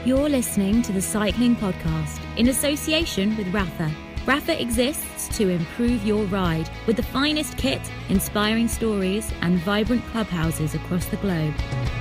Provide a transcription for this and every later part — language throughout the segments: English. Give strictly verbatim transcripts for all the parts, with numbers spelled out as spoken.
You're listening to the Cycling Podcast in association with Rapha. Rapha exists to improve your ride with the finest kit, inspiring stories, and vibrant clubhouses across the globe.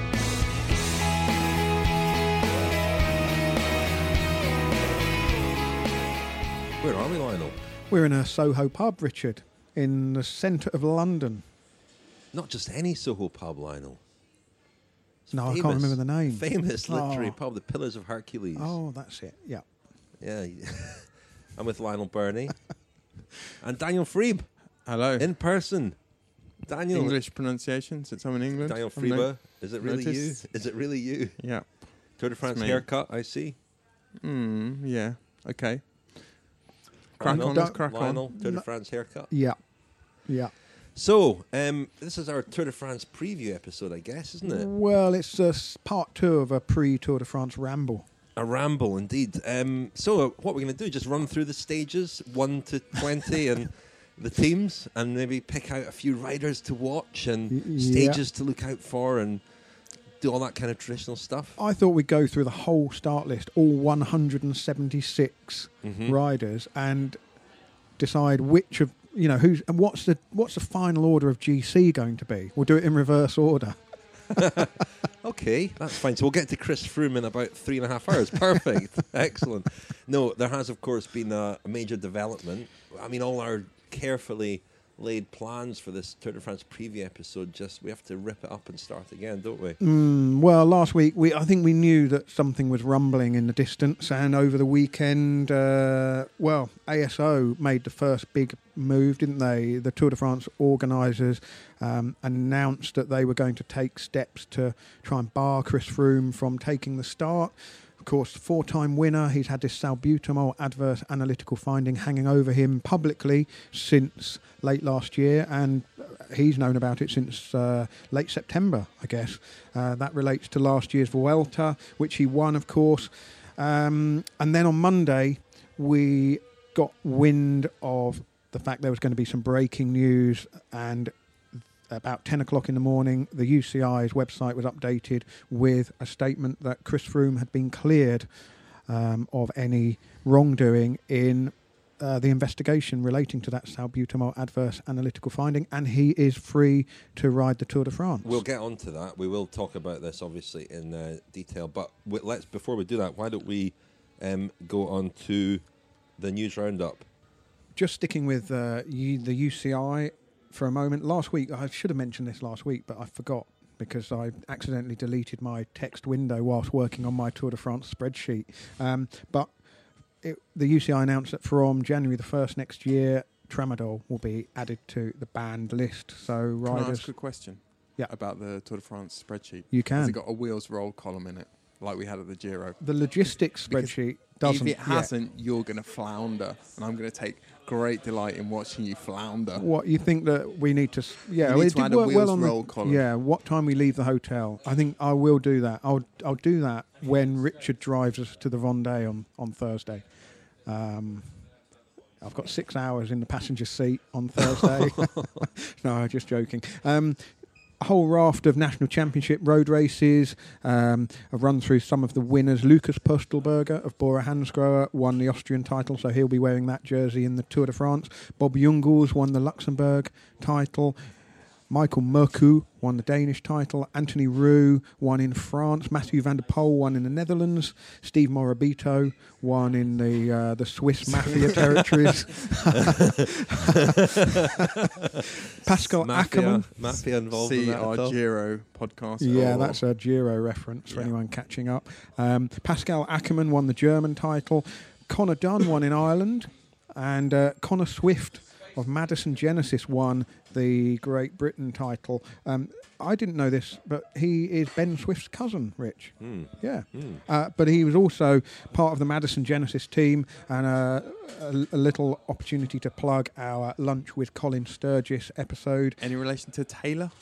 Where are we, Lionel? We're in a Soho pub, Richard, in the centre of London. Not just any Soho pub, Lionel. It's no, famous, I can't remember the name. Famous literary oh. pub, the Pillars of Hercules. Oh, that's it, yeah. Yeah. I'm with Lionel Burney. And Daniel Freeb. Hello. In person. Daniel. English pronunciation, since I'm in England. Daniel Freeba. Is it really noticed. you? Is it really you? Yeah. Tour de France me. haircut, I see. Hmm, yeah. Okay. Crack Lionel, on, let's crack Lionel, on. Tour de No. France haircut. Yeah, yeah. So, um, this is our Tour de France preview episode, I guess, isn't it? Well, it's uh, s- part two of a pre-Tour de France ramble. A ramble, indeed. Um, so, uh, what we're going to do, just run through the stages, one to twenty, and the teams, and maybe pick out a few riders to watch and Y- stages yeah. to look out for and do all that kind of traditional stuff. I thought we'd go through the whole start list, all one hundred seventy-six Mhm. riders, and decide which of, you know, who's, and what's the what's the final order of G C going to be. We'll do it in reverse order. Okay, that's fine. So we'll get to Chris Froome in about three and a half hours. Perfect. Excellent. No, there has, of course, been a, a major development. I mean, all our carefully laid plans for this Tour de France preview episode, just we have to rip it up and start again, don't we? Mm, well, last week we I think we knew that something was rumbling in the distance, and over the weekend, uh, well, A S O made the first big move, didn't they? The Tour de France organisers um, announced that they were going to take steps to try and bar Chris Froome from taking the start. Of course, four-time winner, he's had this salbutamol adverse analytical finding hanging over him publicly since late last year, and he's known about it since uh, late September, I guess. Uh, that relates to last year's Vuelta, which he won, of course. Um, and then on Monday, we got wind of the fact there was going to be some breaking news, and about ten o'clock in the morning, the U C I's website was updated with a statement that Chris Froome had been cleared um, of any wrongdoing in uh, the investigation relating to that salbutamol adverse analytical finding, and he is free to ride the Tour de France. We'll get on to that. We will talk about this, obviously, in uh, detail. But w- let's before we do that, why don't we um, go on to the news roundup? Just sticking with uh, you, the U C I for a moment. Last week, I should have mentioned this last week, but I forgot because I accidentally deleted my text window whilst working on my Tour de France spreadsheet. Um, but it, the U C I announced that from January the first next year, Tramadol will be added to the banned list. So Can I riders, ask a question Yeah. about the Tour de France spreadsheet? you Has can. it got a wheels roll column in it, like we had at the Giro? The logistics Because spreadsheet doesn't. If it yet. hasn't, you're going to flounder, and I'm going to take great delight in watching you flounder. What you think that we need to? s- Yeah, You well, need it to did add a work wheels well on roll the, column. Yeah, what time we leave the hotel? I think I will do that. I'll I'll do that when Richard drives us to the Vendée on on Thursday. Um, I've got six hours in the passenger seat on Thursday. No, I'm just joking. Um, a whole raft of national championship road races. Um, I've run through some of the winners. Lucas Postelberger of Bora Hansgrohe won the Austrian title, so he'll be wearing that jersey in the Tour de France. Bob Jungels won the Luxembourg title. Michael Murku won the Danish title. Anthony Roux won in France. Matthew van der Poel won in the Netherlands. Steve Morabito won in the uh, the Swiss Mafia territories. Pascal Mafia, Ackermann. Mafia involved in See that our at all? Giro podcast. Yeah, Oh, that's a Giro reference for Yeah. anyone catching up. Um, Pascal Ackermann won the German title. Connor Dunn won in Ireland. And uh, Connor Swift of Madison Genesis won the Great Britain title. Um, I didn't know this, but he is Ben Swift's cousin, Rich. Mm. Yeah. Mm. Uh, but he was also part of the Madison Genesis team, and uh, a, a little opportunity to plug our Lunch with Colin Sturgis episode. Any relation to Taylor?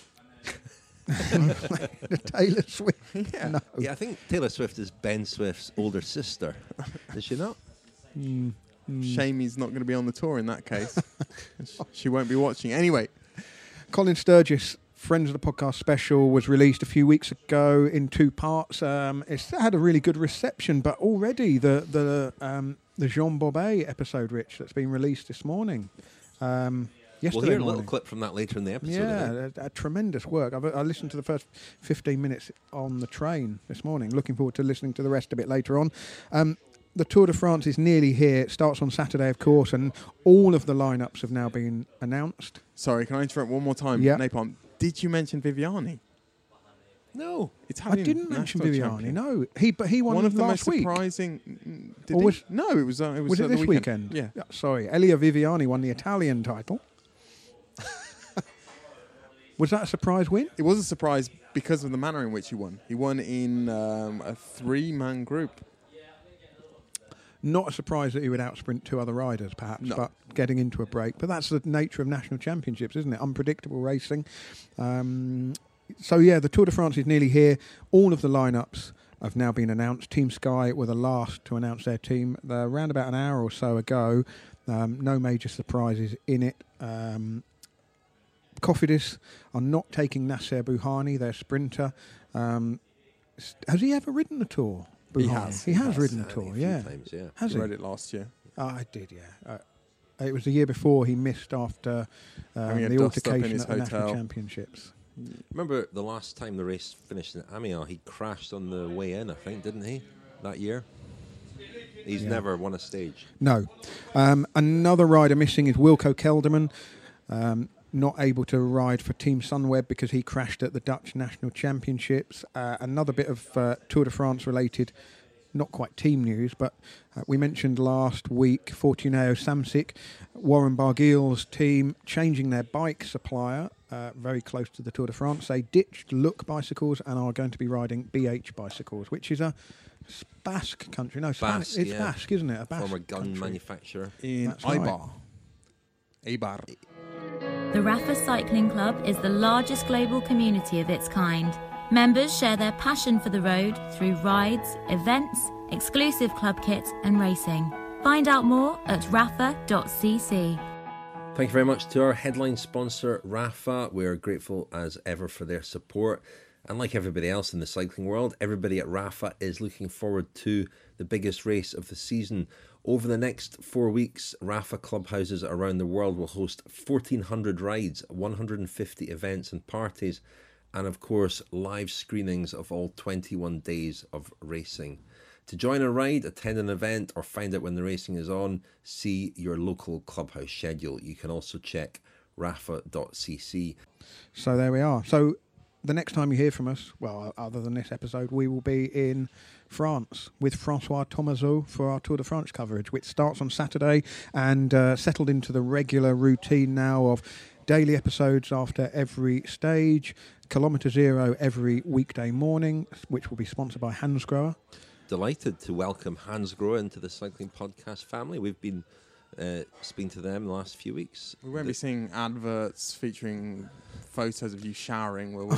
Taylor Swift. Yeah. No. Yeah, I think Taylor Swift is Ben Swift's older sister. Is she not? Mm, mm. Shame he's not going to be on the tour in that case. She won't be watching. Anyway, Colin Sturgis Friends of the Podcast special was released a few weeks ago in two parts. Um, it's had a really good reception, but already the the um, the Jean Bobet episode, Rich, that's been released this morning. Um, yesterday We'll hear a morning. little clip from that later in the episode. Yeah, a, a tremendous work. I've, I listened to the first fifteen minutes on the train this morning. Looking forward to listening to the rest a bit later on. Um, the Tour de France is nearly here. It starts on Saturday, of course, and all of the lineups have now been announced. Sorry, can I interrupt one more time? Yeah. Napalm, did you mention Viviani? No. It's I didn't mention national Viviani. champion. No, he but he won One of the last most week. surprising. Did Or he? was- no, it was. Uh, it was, Was uh, it the this weekend. weekend? Yeah. Sorry, Elia Viviani won the Italian title. Was that a surprise win? It was a surprise because of the manner in which he won. He won in um, a three-man group. Not a surprise that he would outsprint two other riders, perhaps, No. but getting into a break. But that's the nature of national championships, isn't it? Unpredictable racing. Um, so, yeah, the Tour de France is nearly here. All of the lineups have now been announced. Team Sky were the last to announce their team uh, around about an hour or so ago. Um, no major surprises in it. Um, Cofidis are not taking Nasser Bouhanni, their sprinter. Um, s- has he ever ridden the Tour? He Bouhanni? has, He he has has. ridden the Uh, a Tour, few yeah. times, yeah. Has I he? read it last year. Oh, I did, yeah. Uh, it was the year before he missed after uh, Having a the dust up in altercation his at the National hotel. Championships. Remember the last time the race finished in Amiens, he crashed on the way in, I think, didn't he? That year? He's Yeah. never won a stage. No. Um, another rider missing is Wilco Kelderman, um, not able to ride for Team Sunweb because he crashed at the Dutch National Championships. Uh, another bit of uh, Tour de France related, not quite team news, but uh, we mentioned last week Fortuneo Samsic, Warren Barguil's team changing their bike supplier uh, very close to the Tour de France. They ditched Look bicycles and are going to be riding B H bicycles, which is a Basque country. No, Span- Basque, it's yeah. Basque, isn't it? A Basque Former gun country. manufacturer. In That's right. Eibar. Eibar. The Rafa Cycling Club is the largest global community of its kind. Members share their passion for the road through rides, events, exclusive club kits and racing. Find out more at rafa dot c c. Thank you very much to our headline sponsor, Rafa. We're grateful as ever for their support. And like everybody else in the cycling world, everybody at Rafa is looking forward to the biggest race of the season. Over the next four weeks, Rafa clubhouses around the world will host fourteen hundred rides, one hundred fifty events and parties, and of course, live screenings of all twenty-one days of racing. To join a ride, attend an event, or find out when the racing is on, see your local clubhouse schedule. You can also check rafa dot c c. So there we are. So the next time you hear from us, well, other than this episode, we will be in France with Francois Thomazeau for our Tour de France coverage, which starts on Saturday and uh, settled into the regular routine now of daily episodes after every stage, Kilometre Zero every weekday morning, which will be sponsored by Hansgrohe. Delighted to welcome Hans Grohe into the Cycling Podcast family. We've been uh, speaking to them the last few weeks. We won't The- be seeing adverts featuring photos of you showering, will we?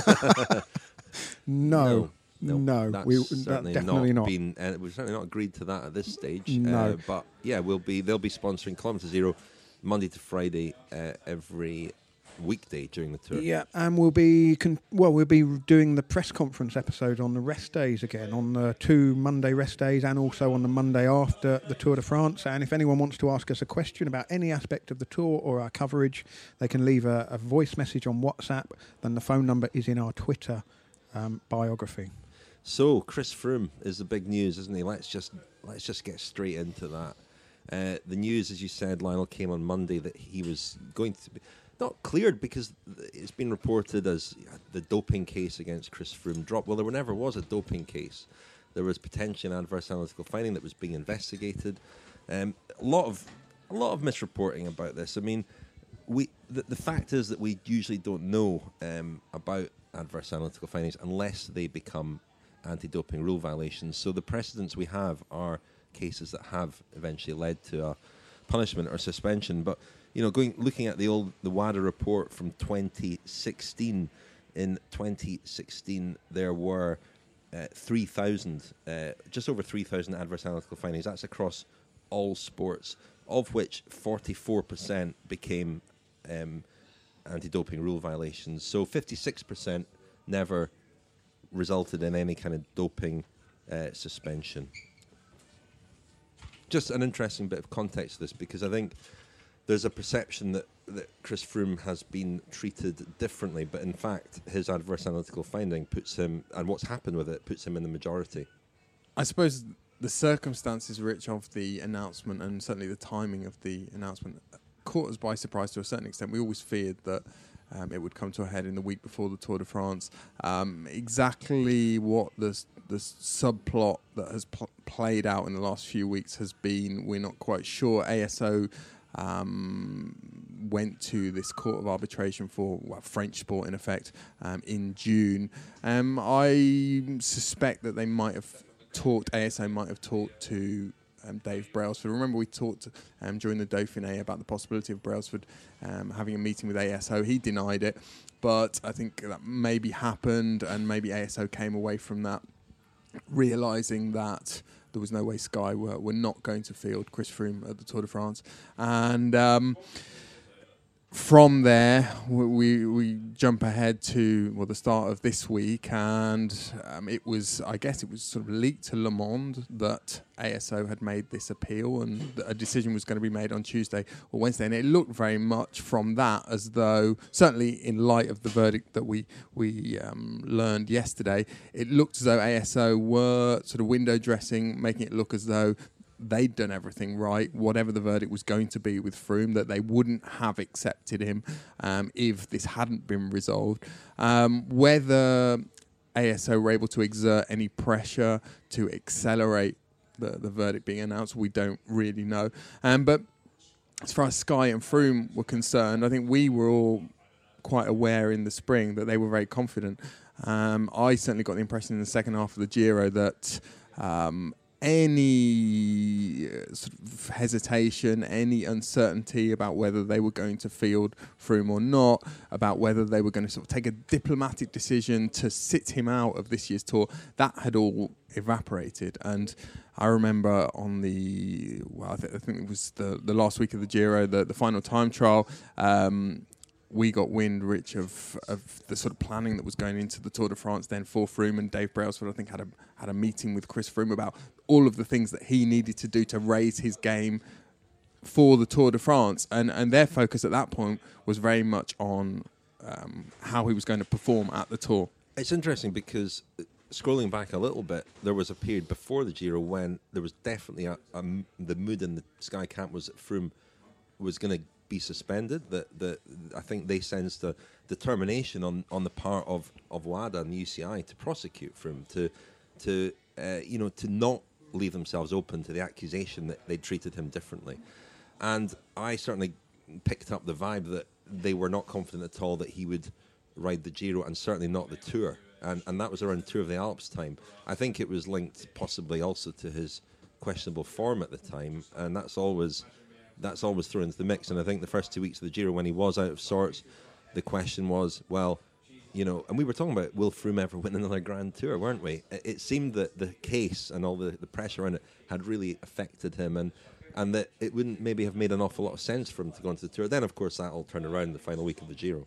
No, No, no, that's we, that certainly definitely not. Been, uh, we've certainly not agreed to that at this stage. No. Uh, but yeah, we'll be. They'll be sponsoring Kilometre Zero Monday to Friday uh, every weekday during the tour. Yeah, and we'll be con- well. We'll be doing the press conference episode on the rest days again, on the two Monday rest days, and also on the Monday after the Tour de France. And if anyone wants to ask us a question about any aspect of the tour or our coverage, they can leave a, a voice message on WhatsApp. Then the phone number is in our Twitter um, biography. So Chris Froome is the big news, isn't he? Let's just let's just get straight into that. Uh, the news, as you said, Lionel, came on Monday that he was going to be not cleared because it's been reported as the doping case against Chris Froome dropped. Well, there never was a doping case. There was potentially an adverse analytical finding that was being investigated. Um, a lot of a lot of misreporting about this. I mean, we the, the fact is that we usually don't know um, about adverse analytical findings unless they become anti-doping rule violations. So the precedents we have are cases that have eventually led to a punishment or suspension. But you know, going looking at the old the WADA report from twenty sixteen. In twenty sixteen, there were uh, three thousand, uh, just over three thousand adverse analytical findings. That's across all sports, of which forty-four percent became um, anti-doping rule violations. So fifty-six percent never resulted in any kind of doping uh, suspension. Just an interesting bit of context to this, because I think there's a perception that, that Chris Froome has been treated differently, but in fact his adverse analytical finding puts him, and what's happened with it, puts him in the majority. I suppose the circumstances, Rich, of the announcement, and certainly the timing of the announcement, caught us by surprise to a certain extent. We always feared that um, it would come to a head in the week before the Tour de France. Um, exactly what the the subplot that has pl- played out in the last few weeks has been, we're not quite sure. A S O um, went to this court of arbitration for well, French sport, in effect, um, in June. Um, I suspect that they might have talked, A S O might have talked to um, Dave Brailsford. Remember, we talked um, during the Dauphiné about the possibility of Brailsford um, having a meeting with A S O. He denied it, but I think that maybe happened, and maybe A S O came away from that realising that there was no way Sky were, were not going to field Chris Froome at the Tour de France. And Um, From there, we we jump ahead to well the start of this week, and um, it was I guess it was sort of leaked to Le Monde that A S O had made this appeal, and that a decision was going to be made on Tuesday or Wednesday. And it looked very much from that as though, certainly in light of the verdict that we we um, learned yesterday, it looked as though A S O were sort of window dressing, making it look as though they'd done everything right, whatever the verdict was going to be with Froome, that they wouldn't have accepted him um, if this hadn't been resolved. Um, whether A S O were able to exert any pressure to accelerate the, the verdict being announced, we don't really know. Um, but as far as Sky and Froome were concerned, I think we were all quite aware in the spring that they were very confident. Um, I certainly got the impression in the second half of the Giro that Um, any uh, sort of hesitation, any uncertainty about whether they were going to field Froome or not, about whether they were going to sort of take a diplomatic decision to sit him out of this year's Tour, that had all evaporated. And I remember on the, well, I, th- I think it was the, the last week of the Giro, the, the final time trial, um, we got wind, Rich, of, of the sort of planning that was going into the Tour de France then for Froome, and Dave Brailsford, I think, had a had a meeting with Chris Froome about all of the things that he needed to do to raise his game for the Tour de France. And, and their focus at that point was very much on um, how he was going to perform at the Tour. It's interesting because, scrolling back a little bit, there was a period before the Giro when there was definitely a, a, the mood in the Sky camp was that Froome was going to be suspended. That that I think they sensed a determination on, on the part of, of WADA and the U C I to prosecute Froome, to to uh, you know to not leave themselves open to the accusation that they treated him differently. And I certainly picked up the vibe that they were not confident at all that he would ride the Giro, and certainly not the Tour. And and that was around Tour of the Alps time. I think it was linked possibly also to his questionable form at the time, and that's always that's always thrown into the mix. And I think the first two weeks of the Giro, when he was out of sorts, the question was, well, you know, and we were talking about, will Froome ever win another Grand Tour, weren't we? It, it seemed that the case and all the, the pressure on it had really affected him, and and that it wouldn't maybe have made an awful lot of sense for him to go into the Tour. Then, of course, that all turned around in the final week of the Giro.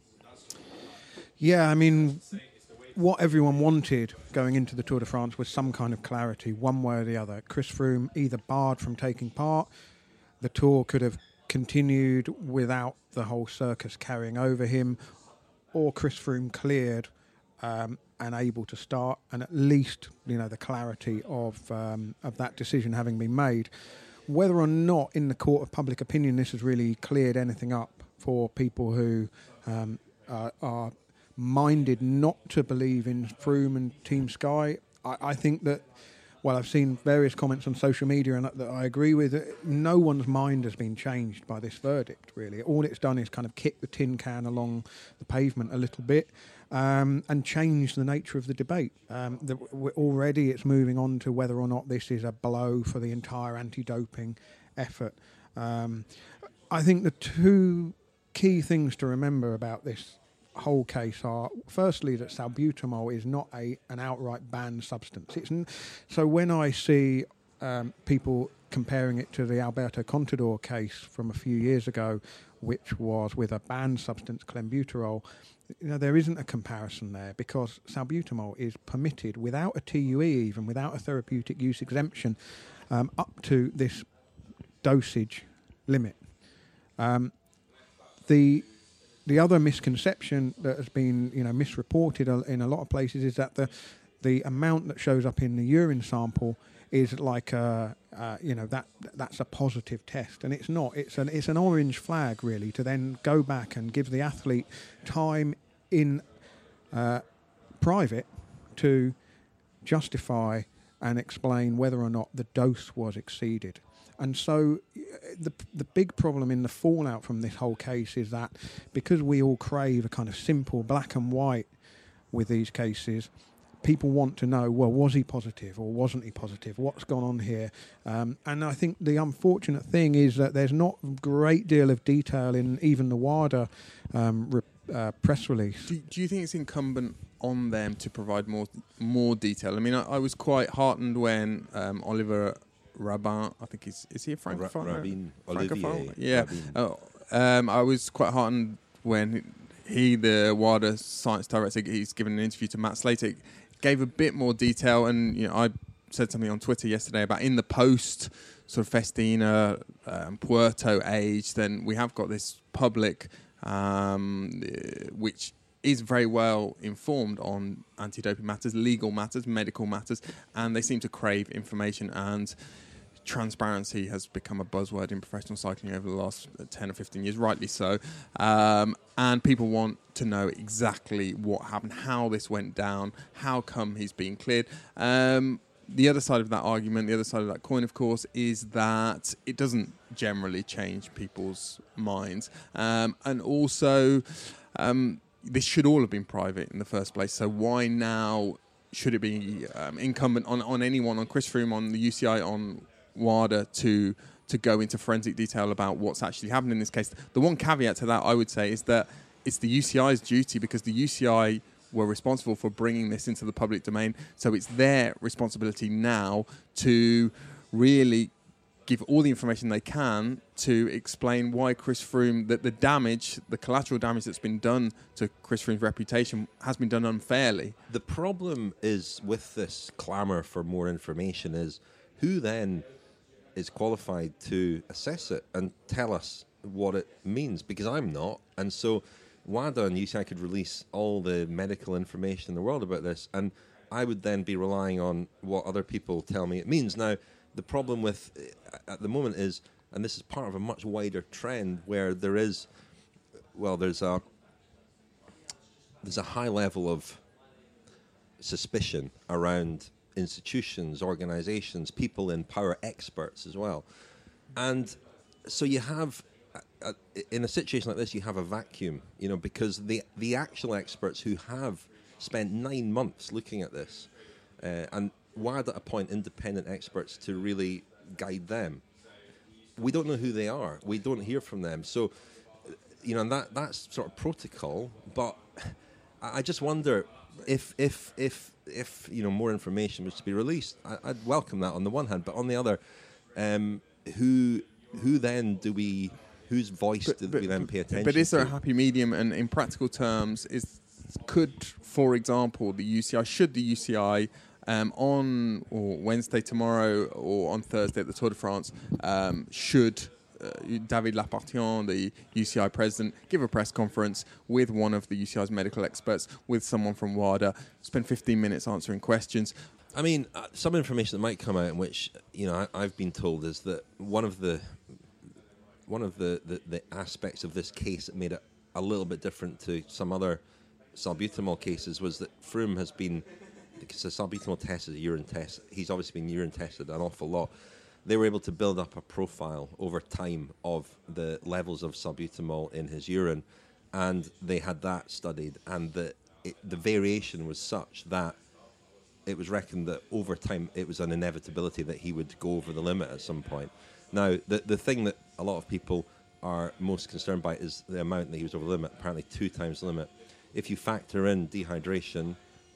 Yeah, I mean, what everyone wanted going into the Tour de France was some kind of clarity, one way or the other. Chris Froome either barred from taking part, the Tour could have continued without the whole circus carrying over him, or Chris Froome cleared um, and able to start, and at least, you know, the clarity of um, of that decision having been made. Whether or not in the court of public opinion this has really cleared anything up for people who um, are, are minded not to believe in Froome and Team Sky, I, I think that, well, I've seen various comments on social media and that, that I agree with. No one's mind has been changed by this verdict, really. All it's done is kind of kick the tin can along the pavement a little bit um, and change the nature of the debate. Um, the, already it's moving on to whether or not this is a blow for the entire anti-doping effort. Um, I think the two key things to remember about this whole case are, firstly, that salbutamol is not a an outright banned substance. It's n- so when I see um, people comparing it to the Alberto Contador case from a few years ago, which was with a banned substance, clenbuterol, you know, there isn't a comparison there because salbutamol is permitted without a T U E, even without a therapeutic use exemption, um, up to this dosage limit. Um, the the other misconception that has been, you know, misreported in a lot of places is that the the amount that shows up in the urine sample is like a, uh, you know, that that's a positive test, and it's not. It's an it's an orange flag really to then go back and give the athlete time in uh, private to justify and explain whether or not the dose was exceeded. And so the the big problem in the fallout from this whole case is that because we all crave a kind of simple black and white with these cases, people want to know, well, was he positive or wasn't he positive? What's gone on here? Um, and I think the unfortunate thing is that there's not a great deal of detail in even the WADA um, re- uh, press release. Do, do you think it's incumbent on them to provide more more detail? I mean, I, I was quite heartened when um, Oliver Rabin, I think he's, is he a francophone? Ra- Rabin, Francophone? Olivier. Yeah. Rabin. Oh, um, I was quite heartened when he, the WADA science director, he's given an interview to Matt Slater, gave a bit more detail, and you know, I said something on Twitter yesterday about in the post sort of Festina, um, Puerto age, then we have got this public um, which is very well informed on anti-doping matters, legal matters, medical matters, and they seem to crave information, and transparency has become a buzzword in professional cycling over the last ten or fifteen years, rightly so. Um, and people want to know exactly what happened, how this went down, how come he's being cleared. Um, the other side of that argument, the other side of that coin, of course, is that it doesn't generally change people's minds. Um, and also, um, this should all have been private in the first place. So why now should it be um, incumbent on, on anyone, on Chris Froome, on the U C I, on WADA to to go into forensic detail about what's actually happened in this case? The one caveat to that, I would say, is that it's the U C I's duty, because the U C I were responsible for bringing this into the public domain. So it's their responsibility now to really give all the information they can to explain why Chris Froome, that the damage, the collateral damage that's been done to Chris Froome's reputation has been done unfairly. The problem is with this clamour for more information is who then is qualified to assess it and tell us what it means, because I'm not. And so WADA and U C I could release all the medical information in the world about this, and I would then be relying on what other people tell me it means. Now, the problem with at the moment is, and this is part of a much wider trend, where there is, well, there's a there's a high level of suspicion around institutions, organizations, people in power, experts as well. And so you have, uh, in a situation like this, you have a vacuum, you know, because the the actual experts who have spent nine months looking at this, uh, and WADA appoint independent experts to really guide them. We don't know who they are. We don't hear from them. So, you know, that that's sort of protocol. But I just wonder if if if if you know more information was to be released, I, I'd welcome that on the one hand. But on the other, um, who who then do we? Whose voice But, do but, we then pay attention to? but is there a happy medium? And in practical terms, is could, for example, the U C I, should the U C I um, on or Wednesday tomorrow or on Thursday at the Tour de France, um, should uh, David Lapartien, the U C I president, give a press conference with one of the U C I's medical experts, with someone from WADA, spend fifteen minutes answering questions? I mean, uh, some information that might come out in which, you know, I, I've been told is that one of the one of the, the, the aspects of this case that made it a little bit different to some other salbutamol cases was that Froome has been, because the salbutamol test is a urine test, he's obviously been urine tested an awful lot. They were able to build up a profile over time of the levels of salbutamol in his urine, and they had that studied, and the it, the variation was such that it was reckoned that over time it was an inevitability that he would go over the limit at some point. Now, the the thing that a lot of people are most concerned by is the amount that he was over the limit, apparently two times the limit. If you factor in dehydration,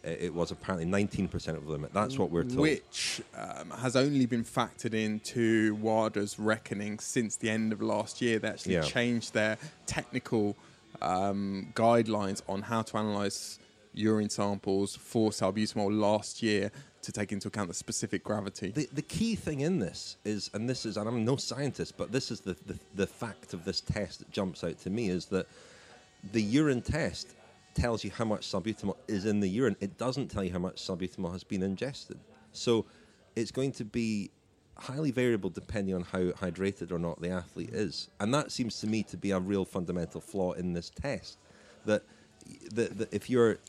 it it was apparently nineteen percent of the limit. That's what we're told. Which um, has only been factored into WADA's reckoning since the end of last year. They actually Yeah. changed their technical um, guidelines on how to analyse urine samples for salbutamol last year to take into account the specific gravity. The, the key thing in this is, and this is, and I'm no scientist, but this is the, the, the fact of this test that jumps out to me, is that the urine test tells you how much salbutamol is in the urine. It doesn't tell you how much salbutamol has been ingested. So it's going to be highly variable depending on how hydrated or not the athlete is. And that seems to me to be a real fundamental flaw in this test. That, that, that if you're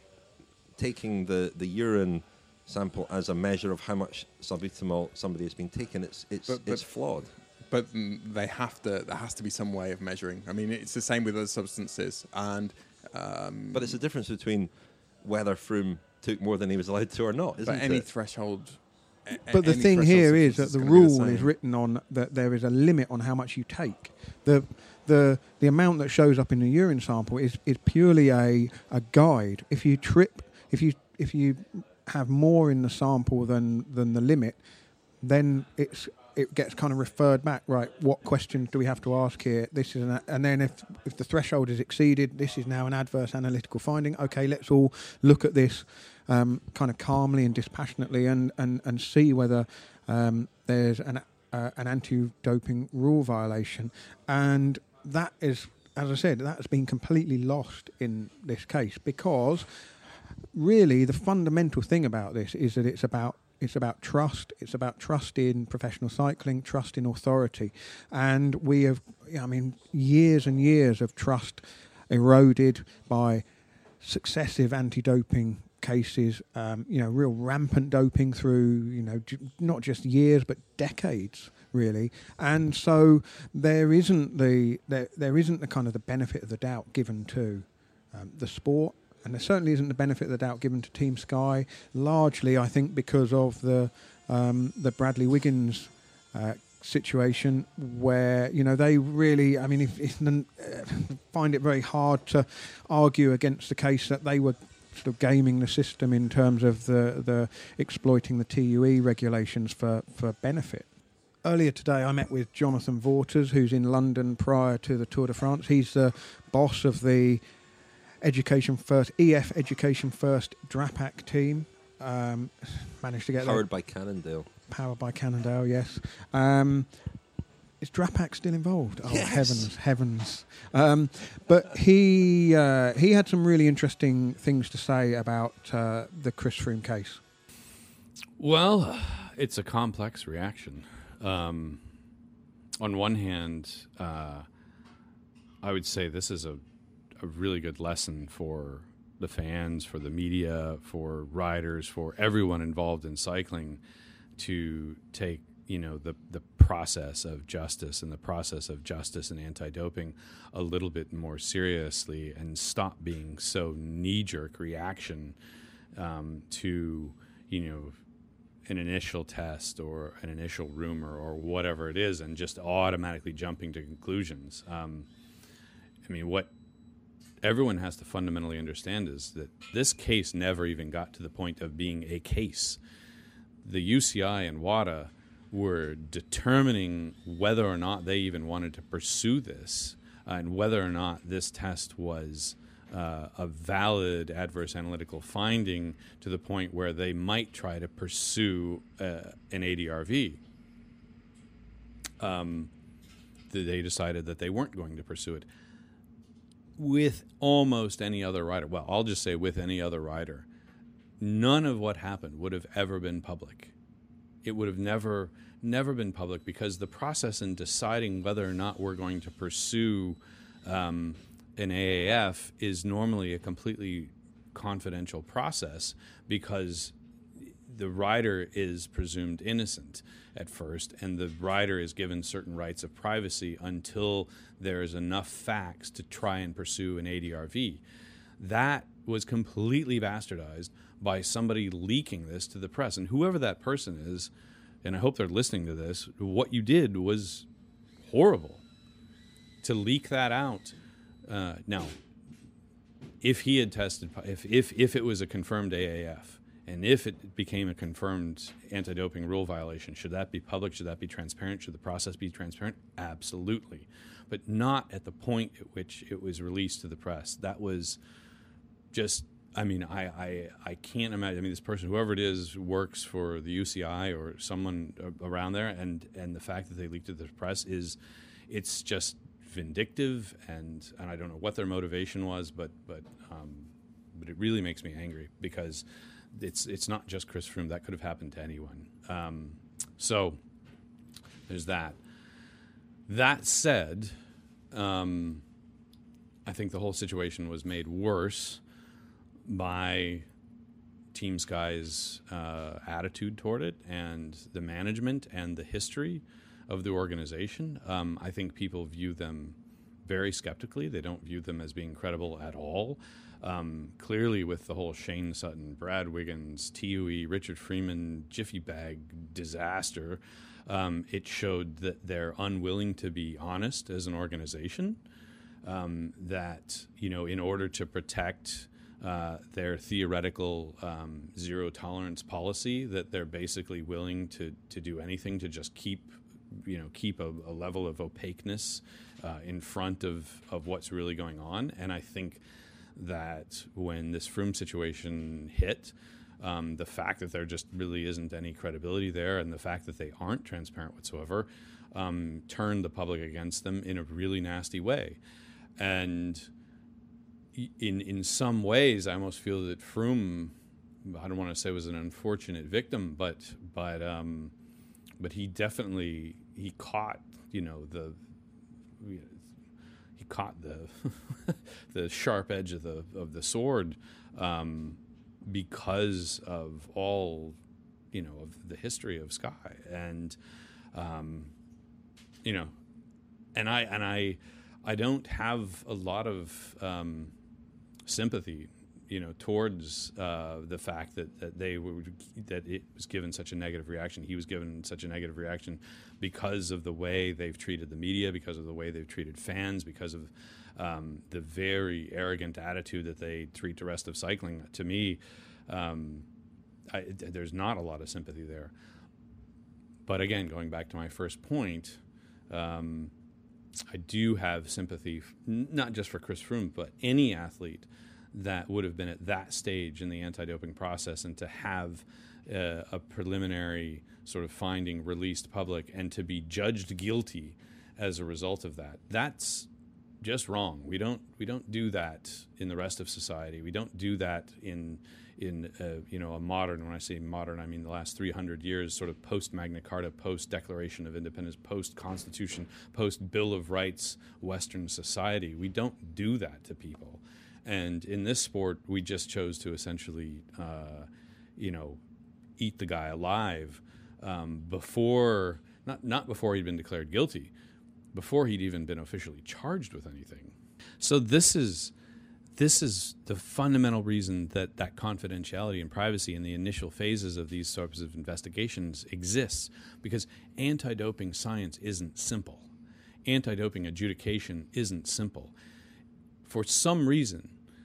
taking the, the urine sample as a measure of how much salbutamol somebody has been taking, it's it's But- but- it's flawed. But mm, they have to. There has to be some way of measuring. I mean, it's the same with other substances, and um, But it's the difference between whether Froome took more than he was allowed to or not, isn't but any it? threshold. a- But the any thing threshold here is substance that the gonna be rule same. is written on that there is a limit on how much you take. The the the amount that shows up in the urine sample is, is purely a, a guide. If you trip, if you if you have more in the sample than than the limit, then it's it gets kind of referred back. Right, what questions do we have to ask here? This is an, and then if if the threshold is exceeded, this is now an adverse analytical finding. Okay, let's all look at this um, kind of calmly and dispassionately, and and and see whether um, there's an uh, an anti-doping rule violation, and that is, as I said, that has been completely lost in this case, because really the fundamental thing about this is that it's about it's about trust. It's about trust in professional cycling, trust in authority, and we have, I mean, years and years of trust eroded by successive anti-doping cases. Um, you know, real rampant doping through, you know, j- not just years but decades, really. And so there isn't the there, there isn't the kind of the benefit of the doubt given to um, the sport. And there certainly isn't the benefit of the doubt given to Team Sky, largely, I think, because of the um, the Bradley Wiggins uh, situation, where, you know, they really, I mean, if, if, uh, find it very hard to argue against the case that they were sort of gaming the system in terms of the, the exploiting the T U E regulations for, for benefit. Earlier today, I met with Jonathan Vaughters, who's in London prior to the Tour de France. He's the boss of the Education First, E F Education First Drapac team. Um, managed to get Powered by Cannondale. Powered by Cannondale, yes. Um, is Drapac still involved? Oh, Yes. heavens, heavens. Um, but he uh, he had some really interesting things to say about uh, the Chris Froome case. Well, it's a complex reaction. Um, on one hand, uh, I would say this is a, a really good lesson for the fans, for the media, for riders, for everyone involved in cycling to take, you know, the, the process of justice and the process of justice and anti-doping a little bit more seriously and stop being so knee-jerk reaction um, to, you know, an initial test or an initial rumor or whatever it is, and just automatically jumping to conclusions. Um, I mean, what everyone has to fundamentally understand is that this case never even got to the point of being a case. The U C I and WADA were determining whether or not they even wanted to pursue this, uh, and whether or not this test was uh, a valid adverse analytical finding to the point where they might try to pursue uh, an A D R V. Um, they decided that they weren't going to pursue it. With almost any other rider, well, I'll just say with any other rider, none of what happened would have ever been public. It would have never, never been public, because the process in deciding whether or not we're going to pursue um, an A A F is normally a completely confidential process, because the rider is presumed innocent at first, and the rider is given certain rights of privacy until there is enough facts to try and pursue an A D R V. That was completely bastardized by somebody leaking this to the press. And whoever that person is, and I hope they're listening to this, what you did was horrible. To leak that out. Uh, now, if he had tested, if if if it was a confirmed A A F, and if it became a confirmed anti-doping rule violation, should that be public? Should that be transparent? Should the process be transparent? Absolutely, but not at the point at which it was released to the press. That was just, I mean, I, I, I can't imagine. I mean, this person, whoever it is, works for the U C I or someone around there, and, and the fact that they leaked it to the press is, it's just vindictive, and, and I don't know what their motivation was, but but um, but it really makes me angry because it's it's not just Chris Froome. That could have happened to anyone. Um, so there's that. That said, um, I think the whole situation was made worse by Team Sky's uh, attitude toward it and the management and the history of the organization. Um, I think people view them very skeptically. They don't view them as being credible at all. Um, clearly, with the whole Shane Sutton, Brad Wiggins, T U E, Richard Freeman, Jiffy Bag disaster, um, it showed that they're unwilling to be honest as an organization. Um, that, you know, in order to protect uh, their theoretical um, zero tolerance policy, that they're basically willing to to do anything to just keep, you know, keep a, a level of opaqueness uh, in front of, of what's really going on. And I think that when this Froome situation hit, um, the fact that there just really isn't any credibility there, and the fact that they aren't transparent whatsoever, um, turned the public against them in a really nasty way. And in in some ways, I almost feel that Froome, I don't want to say was an unfortunate victim, but but um, but he definitely he caught you know the he caught the the sharp edge of the of the sword um, because of all you know of the history of Sky, and um, you know, and I and I. I don't have a lot of um, sympathy, you know, towards uh, the fact that, that they were that it was given such a negative reaction. He was given such a negative reaction because of the way they've treated the media, because of the way they've treated fans, because of um, the very arrogant attitude that they treat the rest of cycling. To me, um, I, there's not a lot of sympathy there. But again, going back to my first point. Um, I do have sympathy, not just for Chris Froome, but any athlete that would have been at that stage in the anti-doping process, and to have uh, a preliminary sort of finding released public and to be judged guilty as a result of that. That's just wrong. We don't we don't do that in the rest of society. We don't do that in in uh, you know a modern. When I say modern, I mean the last three hundred years, sort of post Magna Carta, post Declaration of Independence, post Constitution, post Bill of Rights, Western society. We don't do that to people, and in this sport, we just chose to essentially, uh, you know, eat the guy alive um, before not not before he'd been declared guilty, before he'd even been officially charged with anything. So this is. This is the fundamental reason that, that confidentiality and privacy in the initial phases of these sorts of investigations exists, because anti-doping science isn't simple. Anti-doping adjudication isn't simple. For some reason,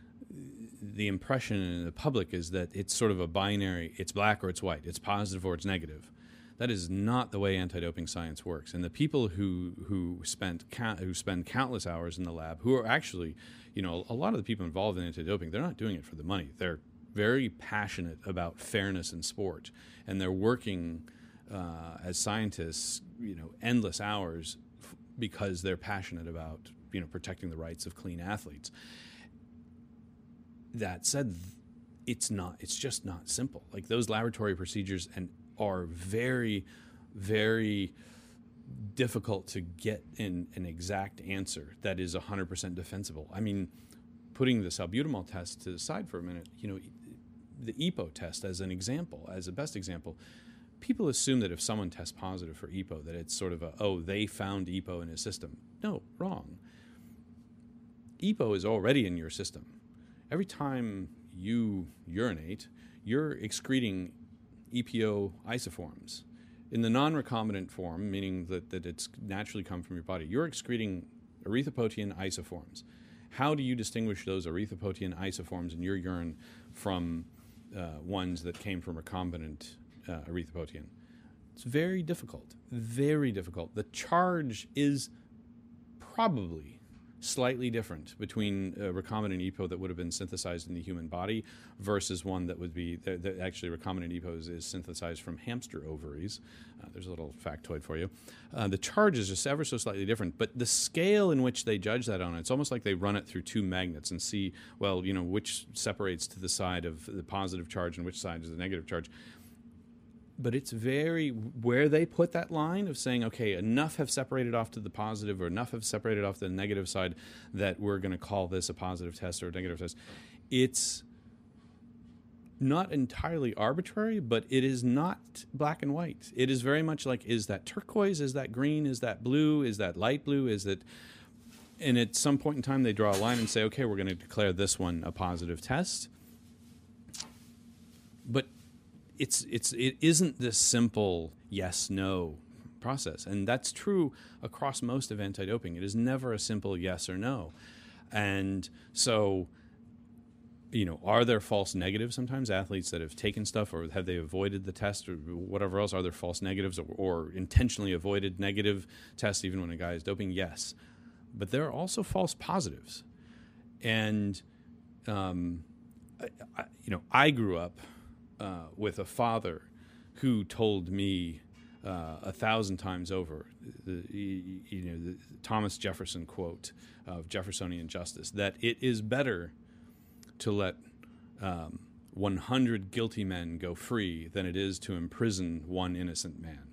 the impression in the public is that it's sort of a binary, it's black or it's white, it's positive or it's negative. That is not the way anti-doping science works. And the people who who spent who spend countless hours in the lab, who are actually, you know, a lot of the people involved in anti-doping, they're not doing it for the money. They're very passionate about fairness in sport, and they're working uh, as scientists, you know, endless hours f- because they're passionate about, you know, protecting the rights of clean athletes. That said, it's not. It's just not simple. Like those laboratory procedures and are very, very difficult to get in an exact answer that is one hundred percent defensible. I mean, putting the salbutamol test to the side for a minute, you know, the E P O test as an example, as a best example, people assume that if someone tests positive for E P O, that it's sort of a, oh, they found E P O in his system. No, wrong. E P O is already in your system. Every time you urinate, you're excreting E P O isoforms. In the non-recombinant form, meaning that, that it's naturally come from your body, you're excreting erythropoietin isoforms. how do you distinguish those erythropoietin isoforms in your urine from uh, ones that came from recombinant uh, erythropoietin? It's very difficult, very difficult. The charge is probably slightly different between a recombinant E P O that would have been synthesized in the human body versus one that would be, that, that actually recombinant E P O is, is synthesized from hamster ovaries. Uh, there's a little factoid for you. Uh, the charge is just ever so slightly different, but the scale in which they judge that on, it's almost like they run it through two magnets and see, well, you know, which separates to the side of the positive charge and which side is the negative charge. But it's very, where they put that line of saying, okay, enough have separated off to the positive or enough have separated off to the negative side that we're going to call this a positive test or a negative test. It's not entirely arbitrary, but it is not black and white. It is very much like, is that turquoise? Is that green? Is that blue? Is that light blue? Is it... And at some point in time, they draw a line and say, okay, we're going to declare this one a positive test. But It's it's it isn't this simple yes no process, and that's true across most of anti-doping. It is never a simple yes or no, and so, you know, are there false negatives sometimes? Athletes that have taken stuff, or have they avoided the test, or whatever else? Are there false negatives, or, or intentionally avoided negative tests even when a guy is doping? Yes, but there are also false positives, and um, I, I, you know, I grew up Uh, with a father who told me uh, a thousand times over, the, you know, the Thomas Jefferson quote of Jeffersonian justice, that it is better to let um, one hundred guilty men go free than it is to imprison one innocent man.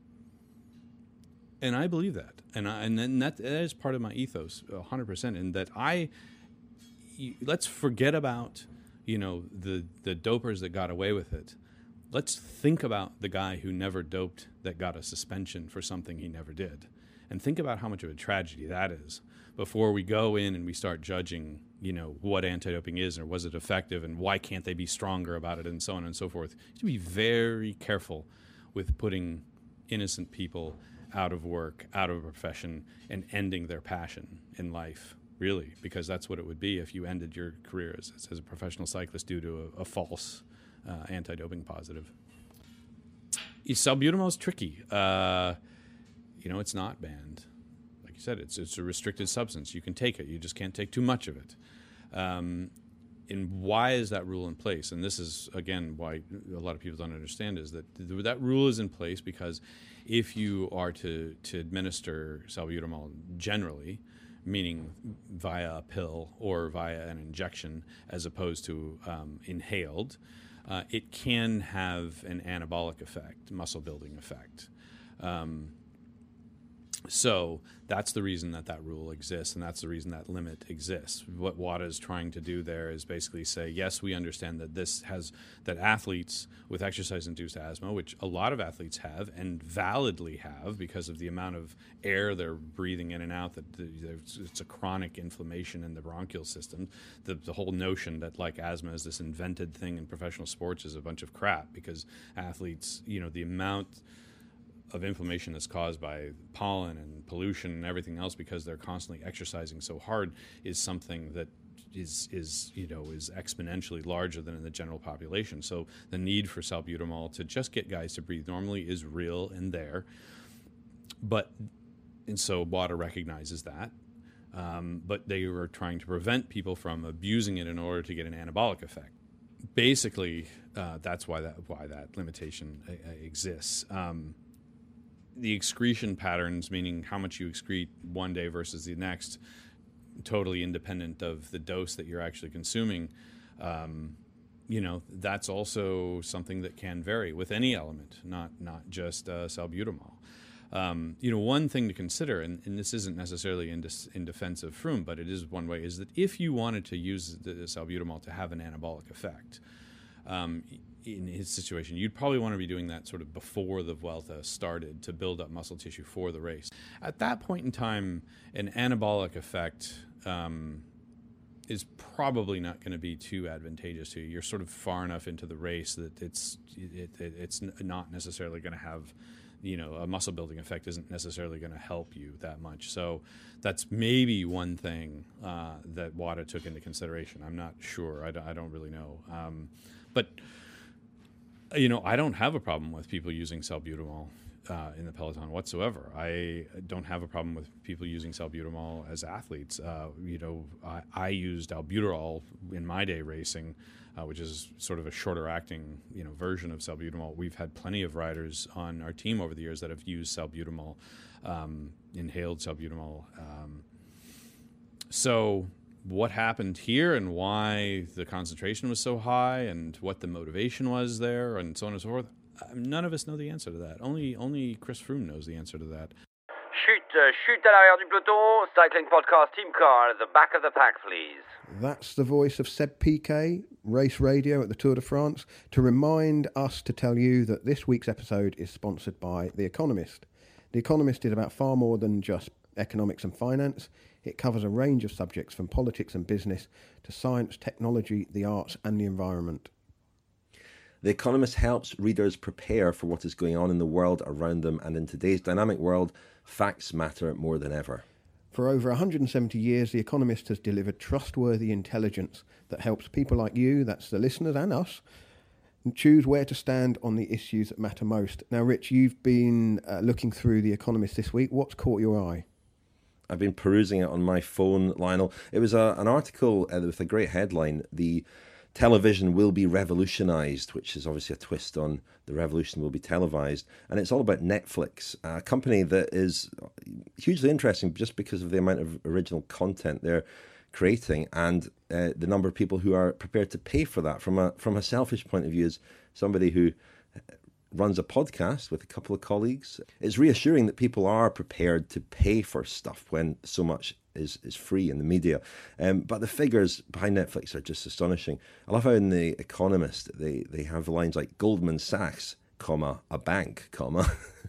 And I believe that, and I, and then that, that is part of my ethos, one hundred percent. And that I, you, let's forget about, you know, the, the dopers that got away with it. Let's think about the guy who never doped that got a suspension for something he never did. And think about how much of a tragedy that is before we go in and we start judging, you know, what anti-doping is, or was it effective, and why can't they be stronger about it, and so on and so forth. You should be very careful with putting innocent people out of work, out of a profession, and ending their passion in life. Really, because that's what it would be if you ended your career as, as a professional cyclist due to a, a false uh, anti-doping positive. Salbutamol is tricky. Uh, you know, it's not banned. Like you said, it's it's a restricted substance. You can take it. You just can't take too much of it. Um, and why is that rule in place? And this is, again, why a lot of people don't understand, is that th- that rule is in place because if you are to, to administer salbutamol generally, meaning via a pill or via an injection as opposed to um, inhaled, uh, it can have an anabolic effect, muscle-building effect. Um, so that's the reason that that rule exists, and that's the reason that limit exists. What WADA is trying to do there is basically say, yes, we understand that this has, that athletes with exercise-induced asthma, which a lot of athletes have and validly have because of the amount of air they're breathing in and out, that it's a chronic inflammation in the bronchial system. The, the whole notion that like asthma is this invented thing in professional sports is a bunch of crap, because athletes, you know, the amount of inflammation that's caused by pollen and pollution and everything else because they're constantly exercising so hard is something that is, is you know, is exponentially larger than in the general population. So the need for salbutamol to just get guys to breathe normally is real and there. But, and so WADA recognizes that. Um, but they were trying to prevent people from abusing it in order to get an anabolic effect. Basically, uh, that's why that why that limitation uh, exists. Um, The excretion patterns, meaning how much you excrete one day versus the next, totally independent of the dose that you're actually consuming, um, you know, that's also something that can vary with any element, not not just uh, salbutamol. Um, you know, one thing to consider, and, and this isn't necessarily in, dis, in defense of Froome, but it is one way, is that if you wanted to use the, the salbutamol to have an anabolic effect, um, in his situation, you'd probably want to be doing that sort of before the Vuelta started to build up muscle tissue for the race. At that point in time, an anabolic effect um, is probably not going to be too advantageous to you. You're sort of far enough into the race that it's it, it, it's not necessarily going to have, you know, a muscle building effect isn't necessarily going to help you that much. So that's maybe one thing uh, that WADA took into consideration. I'm not sure. I don't, I don't really know. Um, but, you know, I don't have a problem with people using salbutamol uh, in the peloton whatsoever. I don't have a problem with people using salbutamol as athletes. Uh, you know, I, I used albuterol in my day racing, uh, which is sort of a shorter acting, you know, version of salbutamol. We've had plenty of riders on our team over the years that have used salbutamol, um, inhaled salbutamol. Um, so what happened here and why the concentration was so high and what the motivation was there and so on and so forth, none of us know the answer to that. Only only Chris Froome knows the answer to that. Chute, uh, chute à l'arrière du peloton, cycling podcast team car at the back of the pack, please. That's the voice of Seb Piquet, Race Radio at the Tour de France, to remind us to tell you that this week's episode is sponsored by The Economist. The Economist is about far more than just economics and finance. It covers a range of subjects from politics and business to science, technology, the arts and the environment. The Economist helps readers prepare for what is going on in the world around them, and in today's dynamic world, facts matter more than ever. For over one hundred seventy years, The Economist has delivered trustworthy intelligence that helps people like you, that's the listeners and us, choose where to stand on the issues that matter most. Now, Rich, you've been uh, looking through The Economist this week. What's caught your eye? I've been perusing it on my phone, Lionel. It was a, an article uh, with a great headline, The Television Will Be Revolutionised, which is obviously a twist on the revolution will be televised. And it's all about Netflix, a company that is hugely interesting just because of the amount of original content they're creating and uh, the number of people who are prepared to pay for that. From a from a selfish point of view, as somebody who runs a podcast with a couple of colleagues, it's reassuring that people are prepared to pay for stuff when so much is, is free in the media. Um, but the figures behind Netflix are just astonishing. I love how in The Economist they, they have lines like Goldman Sachs, comma, a bank, comma.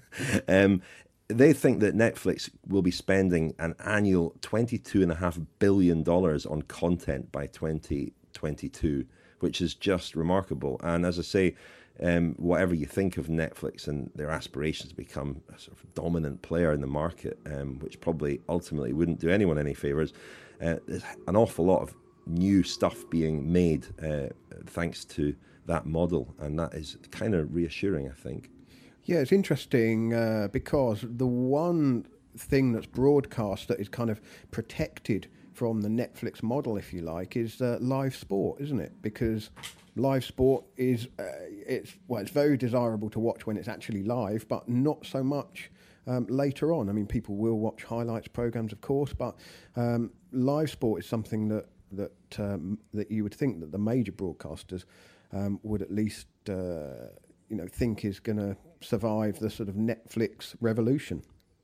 um, they think that Netflix will be spending an annual twenty-two point five billion dollars on content by twenty twenty-two, which is just remarkable. And as I say, Um, whatever you think of Netflix and their aspirations to become a sort of dominant player in the market, um, which probably ultimately wouldn't do anyone any favours, uh, there's an awful lot of new stuff being made uh, thanks to that model, and that is kind of reassuring, I think. Yeah, it's interesting uh, because the one thing that's broadcast that is kind of protected from the Netflix model, if you like, is uh, live sport, isn't it? Because live sport is, uh, it's well, it's very desirable to watch when it's actually live, but not so much um, later on. I mean, people will watch highlights programs, of course, but um, live sport is something that that um, that you would think that the major broadcasters um, would at least uh, you know think is going to survive the sort of Netflix revolution.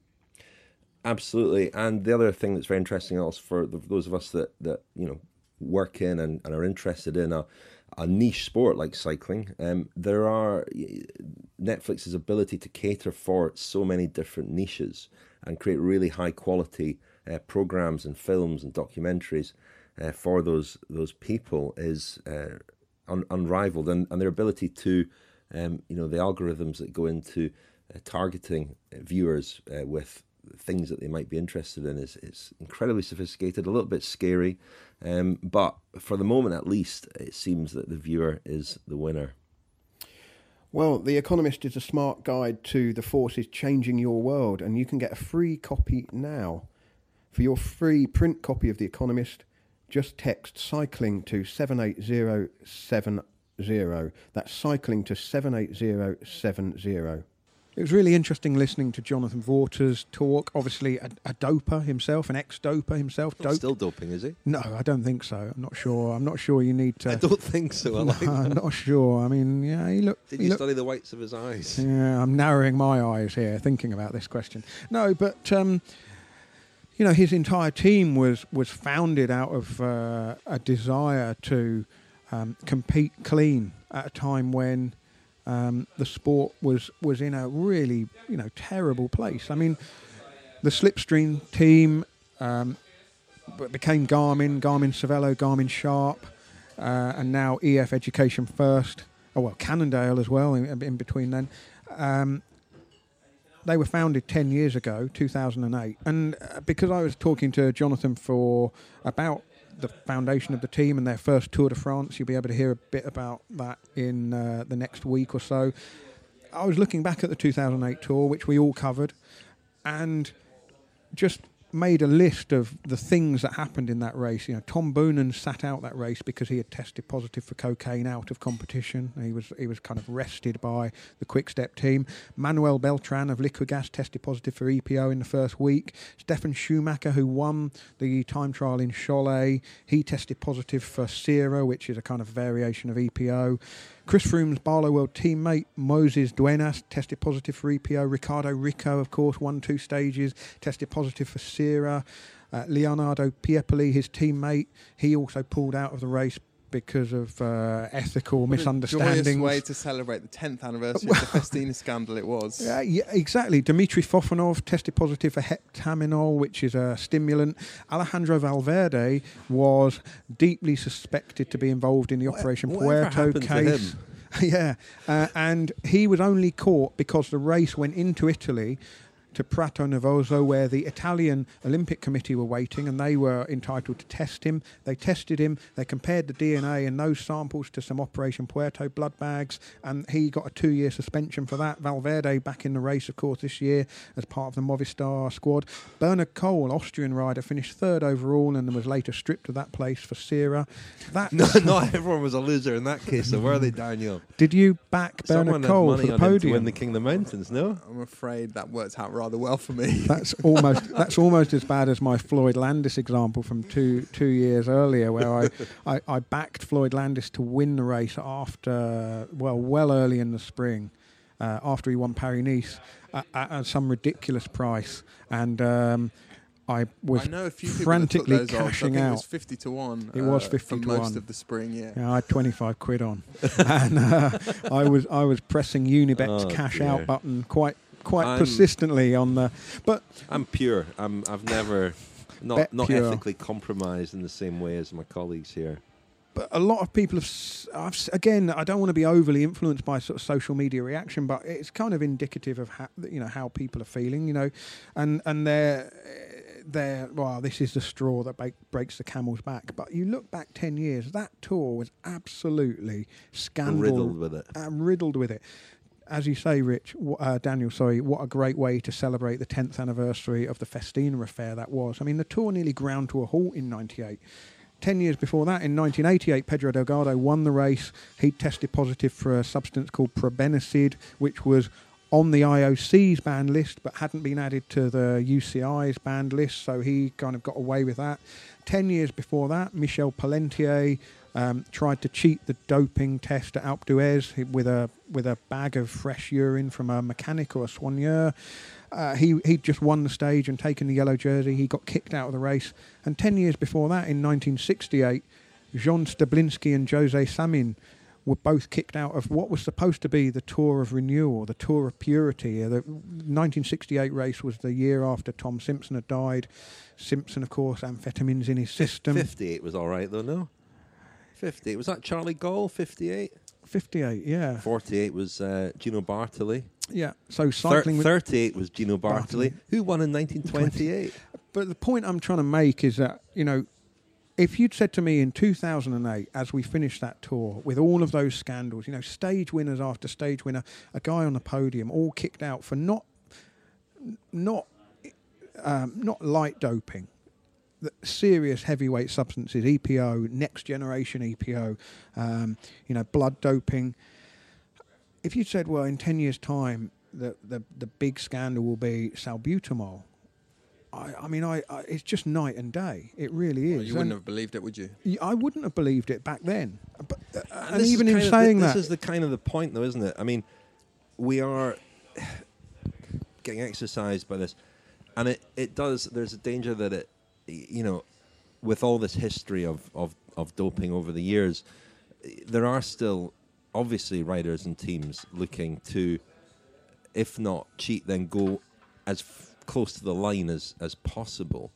Absolutely, and the other thing that's very interesting also for the, those of us that, that you know work in and, and are interested in a, a niche sport like cycling, um, there are Netflix's ability to cater for so many different niches and create really high quality uh, programs and films and documentaries uh, for those those people is uh, un, unrivaled, and, and their ability to um, you know the algorithms that go into uh, targeting viewers uh, with things that they might be interested in is, is incredibly sophisticated, a little bit scary, um, but for the moment at least it seems that the viewer is the winner. Well, The Economist is a smart guide to the forces changing your world, and you can get a free copy now. For your free print copy of The Economist, just text cycling to seven eight zero seven zero. That's cycling to seven eight zero seven zero. It was really interesting listening to Jonathan Vaughters talk. Obviously, a, a doper himself, an ex-doper himself. Not still doping, is he? No, I don't think so. I'm not sure. I'm not sure you need to. I don't think so. I No, like that. I'm not sure. I mean, yeah, he looked. Did he you looked, study the whites of his eyes? Yeah, I'm narrowing my eyes here, thinking about this question. No, but um, you know, his entire team was was founded out of uh, a desire to um, compete clean at a time when. Um, the sport was, was in a really, you know, terrible place. I mean, the Slipstream team, um, but became Garmin, Garmin Cervelo, Garmin Sharp, uh, and now E F Education First. Oh well, Cannondale as well in, in between then. Um, they were founded ten years ago, two thousand eight, and uh, because I was talking to Jonathan for about the foundation of the team and their first Tour de France, you'll be able to hear a bit about that in uh, the next week or so. I was looking back at the two thousand eight Tour, which we all covered, and just made a list of the things that happened in that race. You know, Tom Boonen sat out that race because he had tested positive for cocaine out of competition. He was he was kind of rested by the Quick Step team. Manuel Beltran of Liquigas tested positive for E P O in the first week. Stefan Schumacher, who won the time trial in Cholet, he tested positive for Sera, which is a kind of variation of E P O. Chris Froome's Barlow World teammate Moses Duenas tested positive for E P O. Ricardo Rico, of course, won two stages, tested positive for Sera. Uh, Leonardo Piepoli, his teammate, he also pulled out of the race because of uh, ethical What misunderstandings. A joyous way to celebrate the tenth anniversary of the Festina scandal it was. Uh, yeah, exactly. Dmitry Fofanov tested positive for heptaminol, which is a stimulant. Alejandro Valverde was deeply suspected to be involved in the What- Operation whatever Puerto happened to case. him? yeah, uh, and he was only caught because the race went into Italy to Prato Nervoso, where the Italian Olympic Committee were waiting, and they were entitled to test him. They tested him, they compared the D N A and those samples to some Operation Puerto blood bags, and he got a two-year suspension for that. Valverde back in the race, of course, this year as part of the Movistar squad. Bernard Cole, Austrian rider, finished third overall and was later stripped of that place for Sera. That No, not everyone was a loser in that case, so were they, Daniel? Did you back Someone Bernard had Cole money for the on him to podium? win the King of the Mountains, no? I'm afraid that worked out rather well for me. That's almost that's almost as bad as my Floyd Landis example from two two years earlier, where I, I, I backed Floyd Landis to win the race after well well early in the spring, uh, after he won Paris-Nice at, at some ridiculous price, and um, I was I know a few people frantically that took those odds. I cashing think out. It was fifty to one. It was uh, fifty for to most one. of the spring. Yeah. Yeah, I had twenty-five quid on, and uh, I was I was pressing Unibet's Oh, cash dear. out button quite quite I'm- persistently on the, but. I'm pure. I'm, I've never, not Bet not pure. ethically compromised in the same way as my colleagues here. But a lot of people have, s- I've, s- again, I don't want to be overly influenced by sort of social media reaction, but it's kind of indicative of how, you know, how people are feeling, you know, and and they're they're well, this is the straw that ba- breaks the camel's back. But you look back ten years, that tour was absolutely scandal Riddled with it. uh, riddled with it. As you say, Rich, w- uh, Daniel, sorry, what a great way to celebrate the tenth anniversary of the Festina affair that was. I mean, the tour nearly ground to a halt in ninety-eight. Ten years before that, in nineteen eighty-eight, Pedro Delgado won the race. He tested positive for a substance called probenecid, which was on the I O C's banned list, but hadn't been added to the U C I's banned list, so he kind of got away with that. Ten years before that, Michel Pelletier um, tried to cheat the doping test at Alpe d'Huez with a with a bag of fresh urine from a mechanic or a soigneur. Uh, he he'd just won the stage and taken the yellow jersey. He got kicked out of the race. And ten years before that, in nineteen sixty-eight, Jean Stablinski and Jose Samin were both kicked out of what was supposed to be the Tour of Renewal, the Tour of Purity. Uh, The nineteen sixty-eight race was the year after Tom Simpson had died. Simpson, of course, amphetamines in his system. fifty-eight was all right, though, no? fifty-eight. Was that Charlie Gall, fifty-eight? fifty-eight, yeah. forty-eight was uh, Gino Bartoli. Yeah, so Thir- cycling... with- thirty-eight was Gino Bartoli. Bartoli. Who won in nineteen twenty-eight? But the point I'm trying to make is that, you know, if you'd said to me in two thousand eight, as we finished that tour, with all of those scandals, you know, stage winners after stage winner, a guy on the podium, all kicked out for not not um, not light doping, the serious heavyweight substances, E P O, next generation E P O, um, you know, blood doping. If you'd said, well, in ten years' time, the the, the big scandal will be salbutamol, I, I mean, I, I it's just night and day. It really is. Well, you wouldn't And have believed it, would you? y- I wouldn't have believed it back then. But, uh, and this is even in kind of saying the, that, this is the kind of the point, though, isn't it? I mean, we are getting exercised by this, and it, it does. There's a danger that it, you know, with all this history of, of, of doping over the years, there are still obviously riders and teams looking to, if not cheat, then go as f- close to the line as, as possible.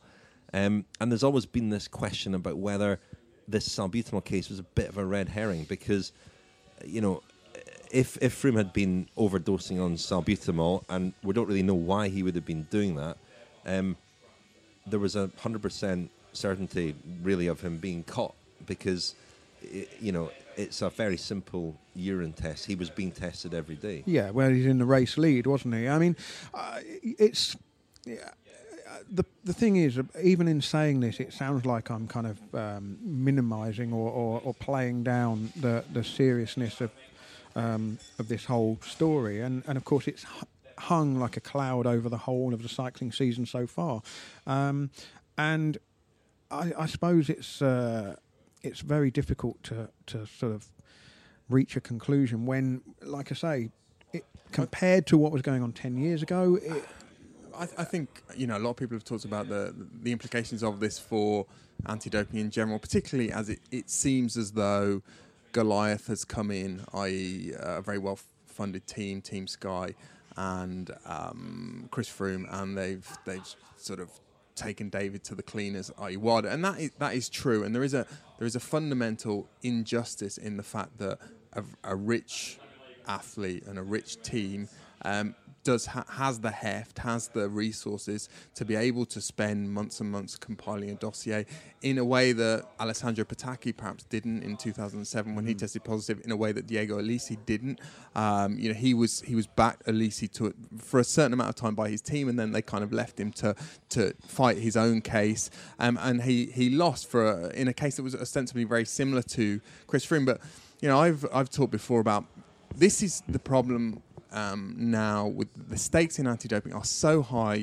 Um, and there's always been this question about whether this salbutamol case was a bit of a red herring because, you know, if if Froome had been overdosing on salbutamol, and we don't really know why he would have been doing that, um, there was a one hundred percent certainty, really, of him being caught because, it, you know, it's a very simple urine test. He was being tested every day. Yeah, well, he's in the race lead, wasn't he? I mean, uh, it's... Yeah, The the thing is, even in saying this, it sounds like I'm kind of um, minimising or, or, or playing down the, the seriousness of um, of this whole story, and and of course it's hung like a cloud over the whole of the cycling season so far, um, and I, I suppose it's uh, it's very difficult to to sort of reach a conclusion when, like I say, it, compared to what was going on ten years ago. It, I, th- I think, you know, a lot of people have talked about the the implications of this for anti-doping in general, particularly as it, it seems as though Goliath has come in, that is a very well-funded team, Team Sky, and um, Chris Froome, and they've they've sort of taken David to the cleaners, that is. WADA, and that is, that is true. And there is a there is a fundamental injustice in the fact that a, a rich athlete and a rich team um, does ha- has the heft, has the resources to be able to spend months and months compiling a dossier in a way that Alessandro Patacchi perhaps didn't in two thousand seven when mm. he tested positive, in a way that Diego Alisi didn't. Um, you know, he was he was backed Alisi to for a certain amount of time by his team, and then they kind of left him to to fight his own case, um, and he he lost for a, in a case that was ostensibly very similar to Chris Froome. But you know, I've I've talked before about this is the problem. Um, now, with the stakes in anti-doping are so high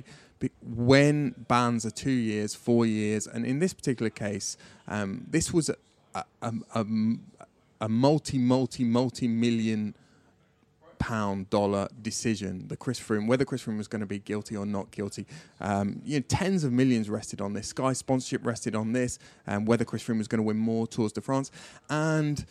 when bans are two years, four years, and in this particular case, um, this was a, a, a, a multi, multi, multi-million pound dollar decision. The Chris Froome, whether Chris Froome was going to be guilty or not guilty, um, you know, tens of millions rested on this. Sky sponsorship rested on this, and um, whether Chris Froome was going to win more Tours de France, and.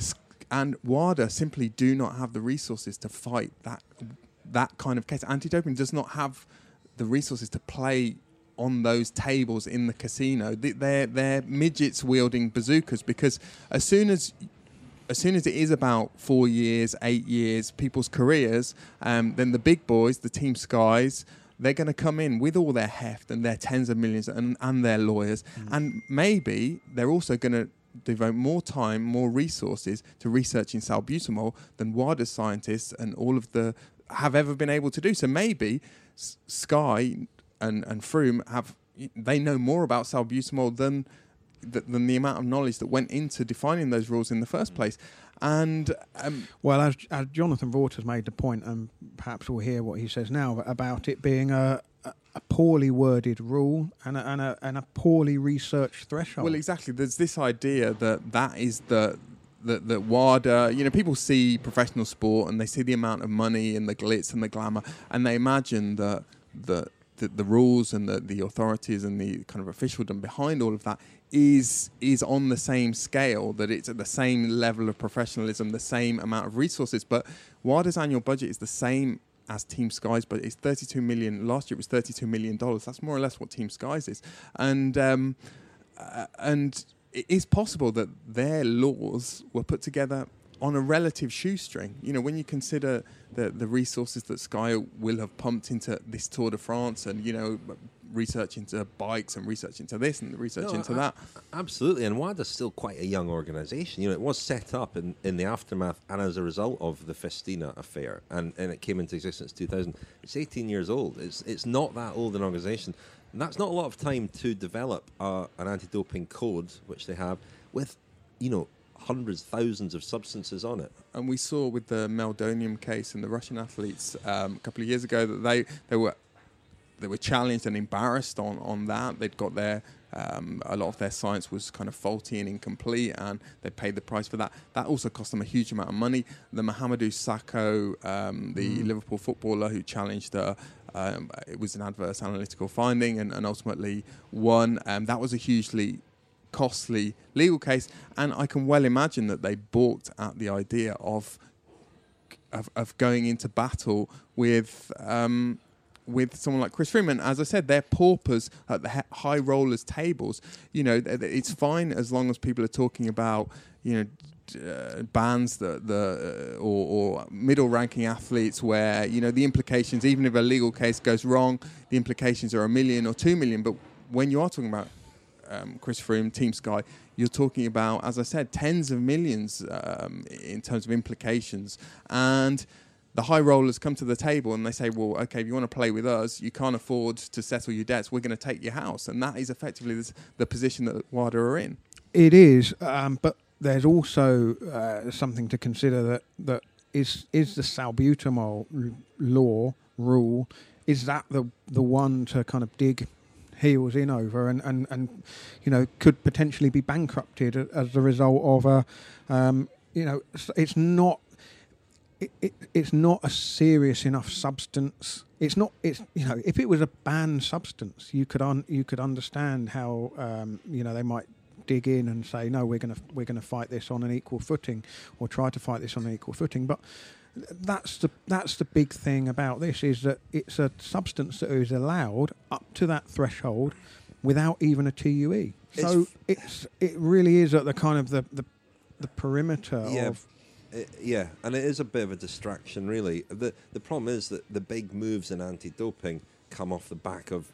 And WADA simply do not have the resources to fight that that kind of case. Anti-doping does not have the resources to play on those tables in the casino. They're they're midgets wielding bazookas, because as soon as as soon as it is about four years, eight years, people's careers, um, then the big boys, the Team Skies, they're going to come in with all their heft and their tens of millions and, and their lawyers, mm. and maybe they're also going to devote more time, more resources to researching salbutamol than WADA scientists and all of the have ever been able to do. So maybe S- Sky and, and Froome have they know more about salbutamol than th- than the amount of knowledge that went into defining those rules in the first place. And um, well, as, as Jonathan Vaught has made the point, and perhaps we'll hear what he says now about it being a. a poorly worded rule and a, and a and a poorly researched threshold. Well, exactly. There's this idea that that is the that that WADA. You know, people see professional sport and they see the amount of money and the glitz and the glamour, and they imagine that the the, the rules and the, the authorities and the kind of officialdom behind all of that is is on the same scale, that it's at the same level of professionalism, the same amount of resources. But WADA's annual budget is the same as Team Sky's, but it's thirty-two million. Last year it was thirty-two million dollars. That's more or less what Team Sky's is, and um, uh, and it is possible that their laws were put together on a relative shoestring. You know, when you consider the the resources that Sky will have pumped into this Tour de France, and you know, research into bikes and research into this and research no, into I, that. Absolutely, and WADA's still quite a young organisation. You know, it was set up in, in the aftermath and as a result of the Festina affair, and, and it came into existence two thousand. It's eighteen years old. It's it's not that old an organisation. And that's not a lot of time to develop uh, an anti-doping code, which they have, with, you know, hundreds, thousands of substances on it. And we saw with the Meldonium case and the Russian athletes um, a couple of years ago that they, they were they were challenged and embarrassed on, on that. They'd got their um, a lot of their science was kind of faulty and incomplete, and they paid the price for that. That also cost them a huge amount of money. The Mahamadou Sakho, um, the mm. Liverpool footballer who challenged her, um, it was an adverse analytical finding and, and ultimately won. Um, that was a hugely costly legal case, and I can well imagine that they balked at the idea of of, of going into battle with um, with someone like Chris Froome. And as I said, they're paupers at the he- high rollers tables. You know, th- th- it's fine as long as people are talking about, you know, uh, bands that the uh, or, or middle ranking athletes where, you know, the implications, even if a legal case goes wrong, the implications are a million or two million. But when you are talking about um, Chris Froome, Team Sky, you're talking about, as I said, tens of millions um, in terms of implications. And the high rollers come to the table and they say, well, okay, if you want to play with us, you can't afford to settle your debts. We're going to take your house. And that is effectively this, the position that WADA are in. It is, um, but there's also uh, something to consider that, that is is the salbutamol law, rule, is that the the one to kind of dig heels in over and, and, and you know, could potentially be bankrupted as a result of a, um, you know, it's not, It, it, it's not a serious enough substance. It's not. It's you know, if it was a banned substance, you could un, you could understand how um, you know, they might dig in and say, no, we're going to we're going to fight this on an equal footing, or try to fight this on an equal footing. But that's the that's the big thing about this, is that it's a substance that is allowed up to that threshold without even a T U E. So it's, it's it really is at the kind of the the, the perimeter yeah. of. It, yeah, and it is a bit of a distraction, really. The the problem is that the big moves in anti-doping come off the back of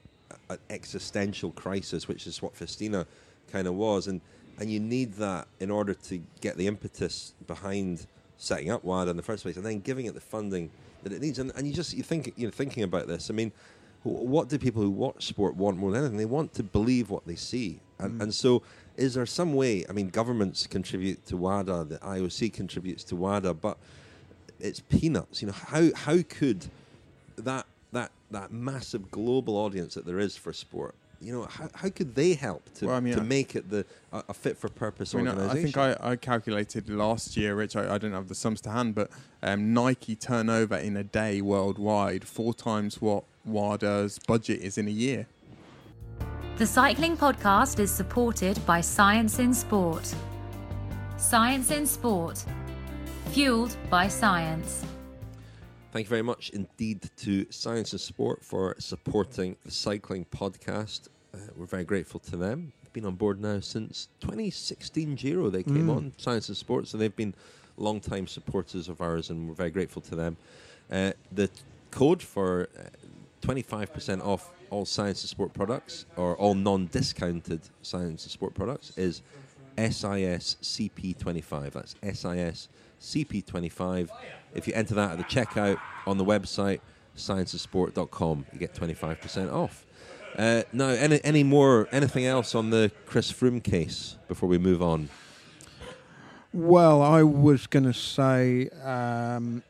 a, an existential crisis, which is what Festina kind of was, and and you need that in order to get the impetus behind setting up WADA in the first place, and then giving it the funding that it needs. And, and you just you think you know thinking about this. I mean, what do people who watch sport want more than anything? They want to believe what they see, and mm. and so. Is there some way, I mean, governments contribute to WADA, the I O C contributes to WADA, but it's peanuts. You know, how how could that that that massive global audience that there is for sport, you know, how, how could they help to, well, I mean, to I, make it the a, a fit-for-purpose I mean, organisation? I think I, I calculated last year, Rich, I, I don't have the sums to hand, but um, Nike turnover in a day worldwide, four times what WADA's budget is in a year. The Cycling Podcast is supported by Science in Sport. Science in Sport. Fueled by science. Thank you very much indeed to Science and Sport for supporting the Cycling Podcast. Uh, we're very grateful to them. They've been on board now since twenty sixteen Giro. They came mm. on, Science and Sport, so they've been long-time supporters of ours, and we're very grateful to them. Uh, the code for uh, twenty-five percent off all Science and Sport products, or all non-discounted Science and Sport products, is S I S C P twenty-five. That's S I S C P twenty-five. If you enter that at the checkout on the website, science and sport dot com, you get twenty-five percent off. Uh, now, any, any more, anything else on the Chris Froome case before we move on? Well, I was going to say... Um,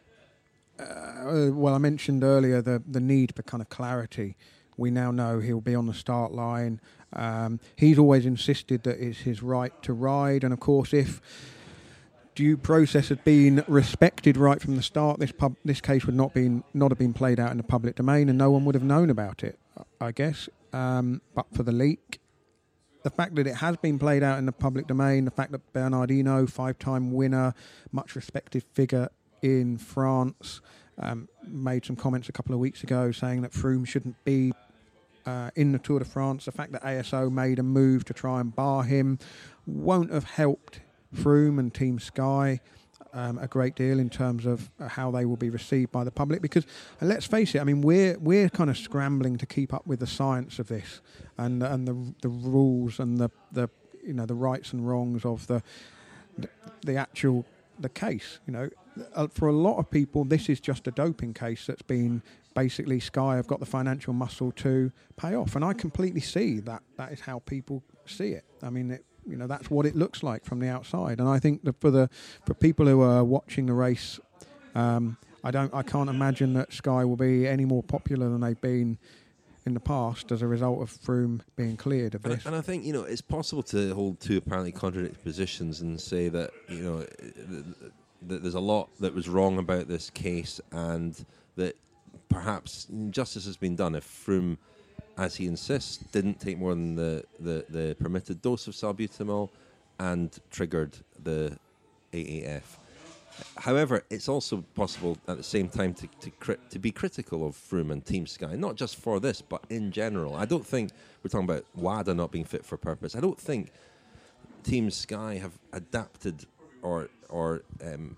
uh, well, I mentioned earlier the, the need for kind of clarity. We now know he'll be on the start line. Um, he's always insisted that it's his right to ride. And, of course, if due process had been respected right from the start, this pub, this case would not been not have been played out in the public domain, and no one would have known about it, I guess. Um, but for the leak, the fact that it has been played out in the public domain, the fact that Bernardino, five-time winner, much respected figure in France, um, made some comments a couple of weeks ago saying that Froome shouldn't be Uh, in the Tour de France, the fact that A S O made a move to try and bar him won't have helped Froome and Team Sky um, a great deal in terms of uh, how they will be received by the public. Because uh, let's face it, I mean, we're we're kind of scrambling to keep up with the science of this and and the the rules and the, the you know the rights and wrongs of the the, the actual the case. You know, uh, for a lot of people, this is just a doping case that's been. Basically, Sky have got the financial muscle to pay off, and I completely see that. That is how people see it. I mean, it, you know, that's what it looks like from the outside. And I think that for the for people who are watching the race, um, I don't, I can't imagine that Sky will be any more popular than they've been in the past as a result of Froome being cleared of and this. I, and I think you know it's possible to hold two apparently contradictory positions and say that you know that there's a lot that was wrong about this case, and that. Perhaps justice has been done if Froome, as he insists, didn't take more than the, the, the permitted dose of salbutamol and triggered the A A F. however, it's also possible at the same time to to, cri- to be critical of Froome and Team Sky, not just for this, but in general. I don't think we're talking about WADA not being fit for purpose. I don't think Team Sky have adapted or or um,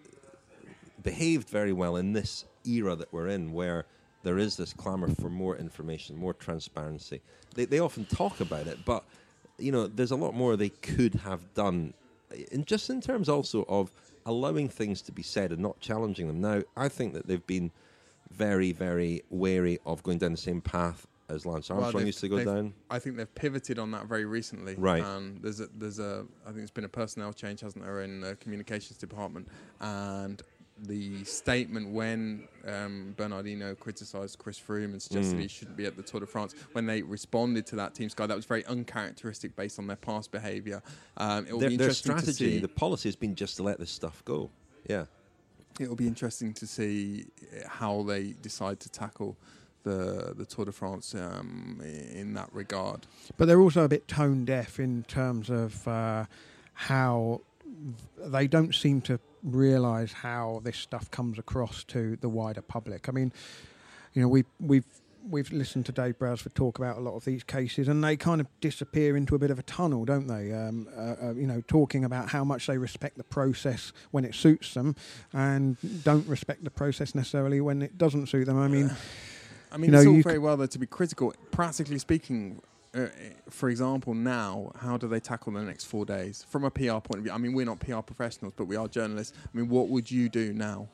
behaved very well in this era that we're in, where there is this clamour for more information, more transparency. They they often talk about it, but you know, there's a lot more they could have done, in just in terms also of allowing things to be said and not challenging them. Now, I think that they've been very, very wary of going down the same path as Lance Armstrong Well, used to go they've- down. I think they've pivoted on that very recently. Right. And there's a, there's a, I think there's been a personnel change, hasn't there, in the communications department. And the statement when um, Bernardino criticised Chris Froome and suggested Mm. he shouldn't be at the Tour de France, when they responded to that, Team Sky, that was very uncharacteristic based on their past behaviour. Um, it will Their, be their interesting to strategy, see. the policy has been just to let this stuff go. Yeah. It'll be interesting to see uh, how they decide to tackle the the Tour de France um, i- in that regard. But they're also a bit tone deaf in terms of uh, how they don't seem to realise how this stuff comes across to the wider public. I mean, you know, we we've we've listened to Dave Brailsford talk about a lot of these cases, and they kind of disappear into a bit of a tunnel, don't they? Um, uh, uh, you know, talking about how much they respect the process when it suits them, and don't respect the process necessarily when it doesn't suit them. I mean. I mean, You know, it's all you very well though to be critical. Practically speaking, uh, for example, now, how do they tackle the next four days from a P R point of view? I mean, we're not P R professionals, but we are journalists. I mean, what would you do now?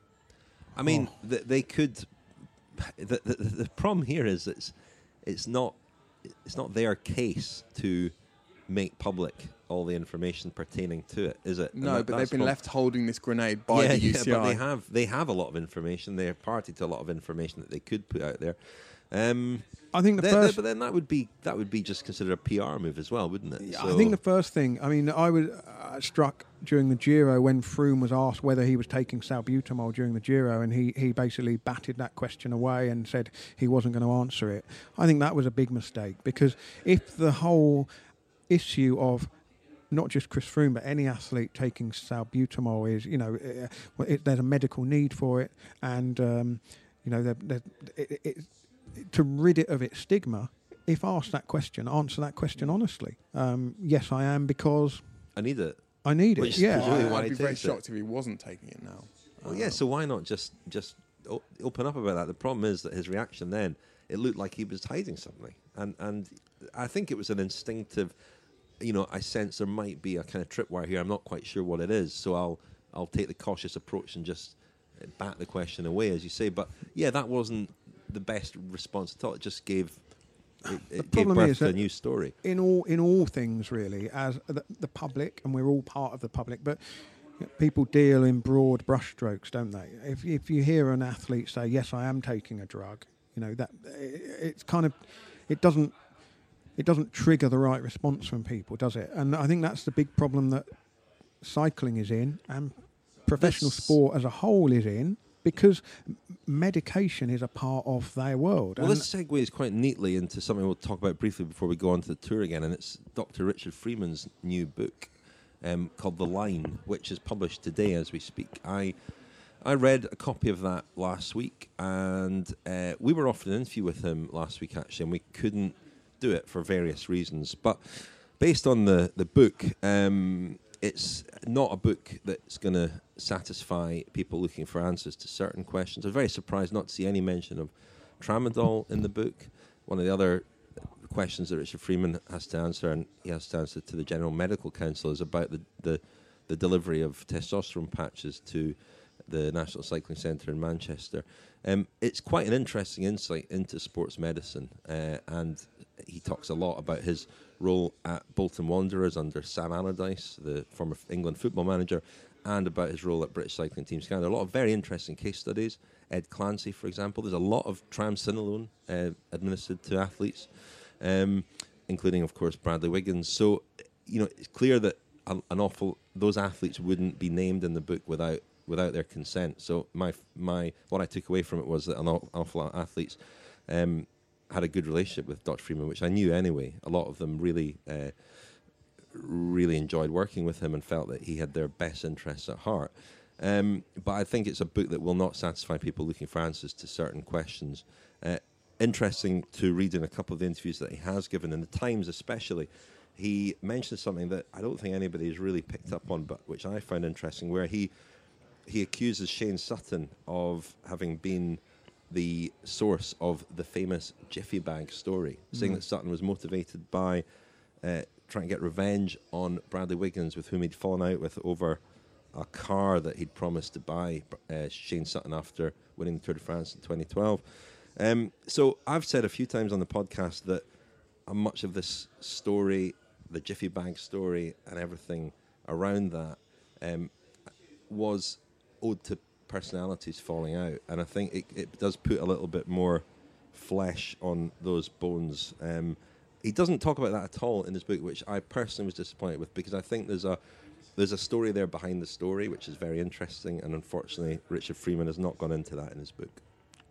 I mean, Oh. th- they could. The, the, the problem here is it's it's not it's not their case to make public all the information pertaining to it, is it? And No, that- but that's they've been prob- left holding this grenade by yeah, the U C I. yeah, but they have they have a lot of information. They're party to a lot of information that they could put out there. Um, I think the th- first. th- but then that would be that would be just considered a P R move as well, wouldn't it? I think the first thing, I mean, I was uh, struck during the Giro when Froome was asked whether he was taking salbutamol during the Giro, and he, he basically batted that question away and said he wasn't going to answer it. I think that was a big mistake, because if the whole issue of not just Chris Froome, but any athlete taking salbutamol is, you know, uh, well, it, there's a medical need for it, and, um, you know, they're, they're, it, it, to rid it of its stigma, if asked that question, answer that question honestly. Um, yes, I am, because I need it. I need it. Which is Yeah. presumably I- why I'd he be very takes it. shocked if he wasn't taking it now. Well, yeah. So why not just just o- open up about that? The problem is that his reaction then, it looked like he was hiding something, and and I think it was an instinctive. You know, I sense there might be a kind of tripwire here. I'm not quite sure what it is, so I'll I'll take the cautious approach and just bat the question away, as you say. But yeah, that wasn't the best response at all. It just gave it, it gave problem birth is to a that new story. in all in all things, really, as the, the public, and we're all part of the public, but people deal in broad brushstrokes, don't they? If if you hear an athlete say, "Yes, I am taking a drug," you know that it's kind of it doesn't it doesn't trigger the right response from people, does it? And I think that's the big problem that cycling is in, and professional This- sport as a whole is in, because m- medication is a part of their world. Well, And this segues quite neatly into something we'll talk about briefly before we go on to the tour again, and it's Doctor Richard Freeman's new book um, called The Line, which is published today as we speak. I I read a copy of that last week, and uh, we were offered an interview with him last week, actually, and we couldn't do it for various reasons. But based on the, the book, um, it's not a book that's going to satisfy people looking for answers to certain questions. I was very surprised not to see any mention of tramadol in the book. One of the other questions that Richard Freeman has to answer, and he has to answer to the General Medical Council, is about the, the, the delivery of testosterone patches to the National Cycling Centre in Manchester. Um, it's quite an interesting insight into sports medicine, uh, and he talks a lot about his role at Bolton Wanderers under Sam Allardyce, the former England football manager, and about his role at British Cycling Team Sky. There are a lot of very interesting case studies. Ed Clancy, for example. There's a lot of triamcinolone uh, administered to athletes, um, including, of course, Bradley Wiggins. So, you know, it's clear that an, an awful those athletes wouldn't be named in the book without without their consent. So my my what I took away from it was that an awful lot of athletes um, had a good relationship with Doctor Freeman, which I knew anyway. A lot of them really uh, really enjoyed working with him and felt that he had their best interests at heart. Um, but I think it's a book that will not satisfy people looking for answers to certain questions. Uh, interesting to read in a couple of the interviews that he has given, in the Times especially. He mentions something that I don't think anybody has really picked up on, but which I found interesting, where he he accuses Shane Sutton of having been the source of the famous Jiffy Bag story, mm. saying that Sutton was motivated by uh, trying to get revenge on Bradley Wiggins, with whom he'd fallen out with over a car that he'd promised to buy uh, Shane Sutton after winning the Tour de France in twenty twelve. Um, so I've said a few times on the podcast that uh, much of this story, the Jiffy Bag story and everything around that, um, was owed to personalities falling out, and I think it, it does put a little bit more flesh on those bones. Um, he doesn't talk about that at all in his book, which I personally was disappointed with, because I think there's a there's a story there behind the story which is very interesting, and unfortunately Richard Freeman has not gone into that in his book.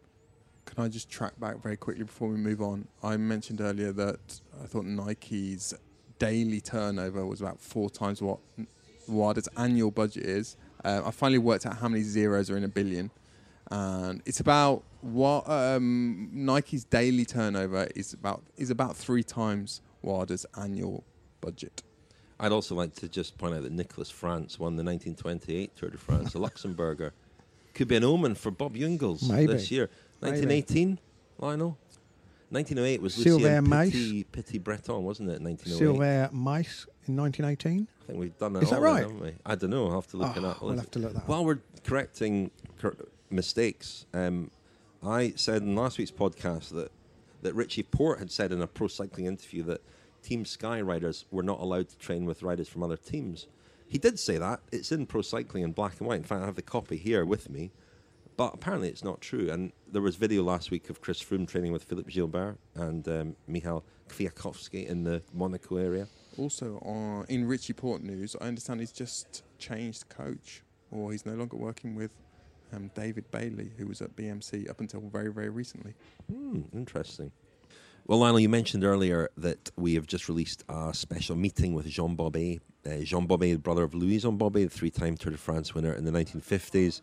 Can I just track back very quickly before we move on? I mentioned earlier that I thought Nike's daily turnover was about four times what WADA's annual budget is. Uh, I finally worked out how many zeros are in a billion, and it's about what um, Nike's daily turnover is about is about three times WADA's annual budget. I'd also like to just point out that Nicolas France won the nineteen twenty-eight Tour de France, a Luxembourger. Could be an omen for Bob Jungels Maybe. this year. nineteen eighteen, Lionel. nineteen oh eight was Sylvain Lucien Petit, Petit Breton, wasn't it? nineteen oh eight. Sylvain Mace in nineteen eighteen. I think we've done that. Is that all right? then, haven't we? I don't know. I'll have to look Oh, it up. we'll have to look that up. While we're correcting cor- mistakes, um, I said in last week's podcast that, that Richie Porte had said in a pro cycling interview that Team Sky riders were not allowed to train with riders from other teams. He did say that. It's in Pro Cycling in black and white. In fact, I have the copy here with me. But apparently it's not true. And there was video last week of Chris Froome training with Philippe Gilbert and um, Michal Kwiatkowski in the Monaco area. Also, uh, in Richie Porte news, I understand he's just changed coach, or he's no longer working with um, David Bailey, who was at B M C up until very, very recently. Hmm, interesting. Well, Lionel, you mentioned earlier that we have just released a special meeting with Jean Bobet. Uh, Jean Bobet, the brother of Louis Jean Bobet, the three-time Tour de France winner in the nineteen fifties.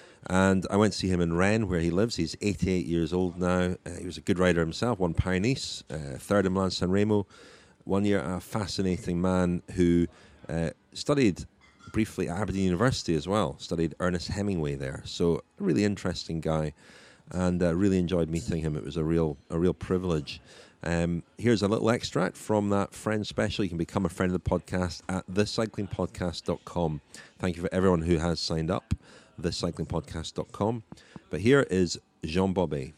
And I went to see him in Rennes, where he lives. He's eighty-eight years old now. Uh, he was a good rider himself, won Paris-Nice, uh, third in Milan-San Remo. One year, a fascinating man who uh, studied briefly at Aberdeen University as well, studied Ernest Hemingway there. So a really interesting guy, and uh, really enjoyed meeting him. It was a real a real privilege. Um, here's a little extract from that Friend Special. You can become a friend of the podcast at the cycling podcast dot com. Thank you for everyone who has signed up, the cycling podcast dot com. But here is Jean Bobet.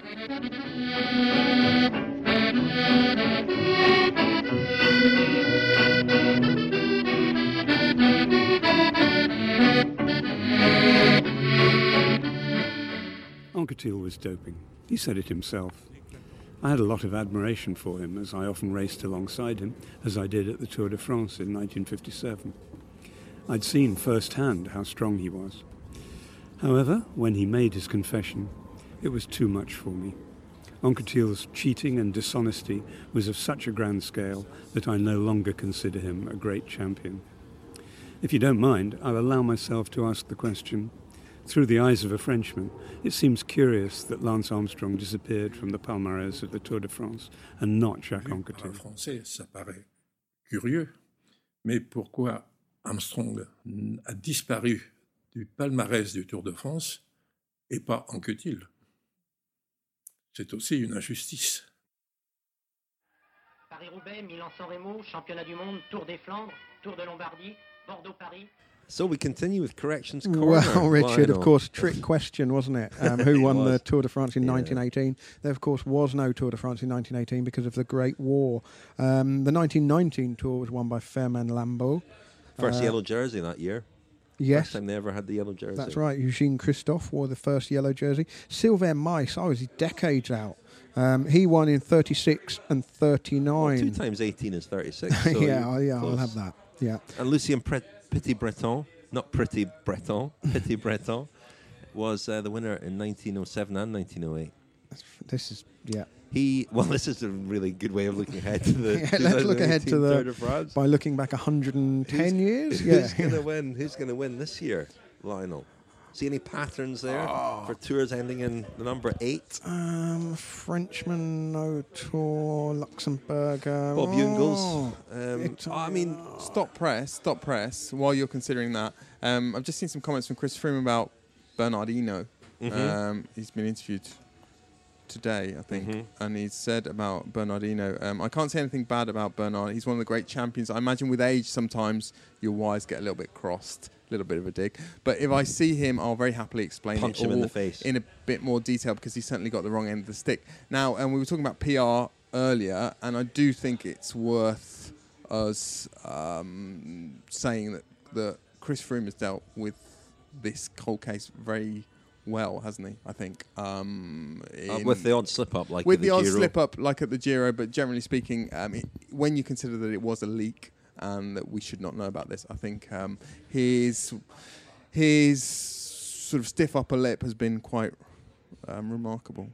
Anquetil was doping. He said it himself. I had a lot of admiration for him, as I often raced alongside him, as I did at the Tour de France in nineteen fifty-seven. I'd seen firsthand how strong he was. However, when he made his confession, it was too much for me. Anquetil's cheating and dishonesty was of such a grand scale that I no longer consider him a great champion. If you don't mind, I'll allow myself to ask the question. Through the eyes of a Frenchman, it seems curious that Lance Armstrong disappeared from the palmarès of the Tour de France and not Jacques Anquetil. Par un Français, ça paraît curieux, mais pourquoi Armstrong a disparu du palmarès du Tour de France et pas Anquetil? C'est aussi une injustice. Paris-Roubaix, Milan-San Remo, Championnat du Monde, Tour des Flandres, Tour de Lombardie, Bordeaux-Paris. So we continue with corrections corner. Well, Richard, Lionel. of course, trick question, wasn't it? Um, who won was. the Tour de France in Yeah. nineteen eighteen? There, of course, was no Tour de France in nineteen eighteen because of the Great War. Um, the nineteen nineteen Tour was won by Fernand Lambeau. First Uh, yellow jersey that year. Yes, First time they ever had the yellow jersey. that's right. Eugene Christophe wore the first yellow jersey. Sylvain Mace, I was decades out. Um, he won in thirty-six and thirty-nine. Well, two times eighteen is thirty-six. So yeah, you're yeah, I'll close. have that. Yeah. And Lucien Pre- Petit Breton, not Pretty Breton, Petit Breton, was uh, the winner in nineteen oh seven and nineteen oh eight. This is, yeah. He, well, this is a really good way of looking ahead to the Yeah, let's look ahead to Tour the de France. By looking back one hundred ten Who's- years. Who's Yeah. going to win? Who's going to win this year? Lionel? See any patterns there Oh. for tours ending in the number eight? Um, Frenchman, no tour, Luxembourger. Bob Jungels. Oh, Um, Italy. I mean, Stop press, stop press. While you're considering that, um, I've just seen some comments from Chris Froome about Bernardino. Mhm. Um, he's been interviewed today, I think, Mhm. and he said about Bernardino, um, I can't say anything bad about Bernard. He's one of the great champions. I imagine with age, sometimes your wires get a little bit crossed, a little bit of a dig. But if I see him, I'll very happily explain Punch it him in all the face. in a bit more detail, because he certainly got the wrong end of the stick. Now, and we were talking about P R earlier, and I do think it's worth us um, saying that, that Chris Froome has dealt with this whole case very well, hasn't he? I think um, uh, in- with the odd slip up, like with at the, the odd Giro. slip up, like at the Giro, but generally speaking, um, it, when you consider that it was a leak and that we should not know about this, I think um, his his sort of stiff upper lip has been quite um, remarkable.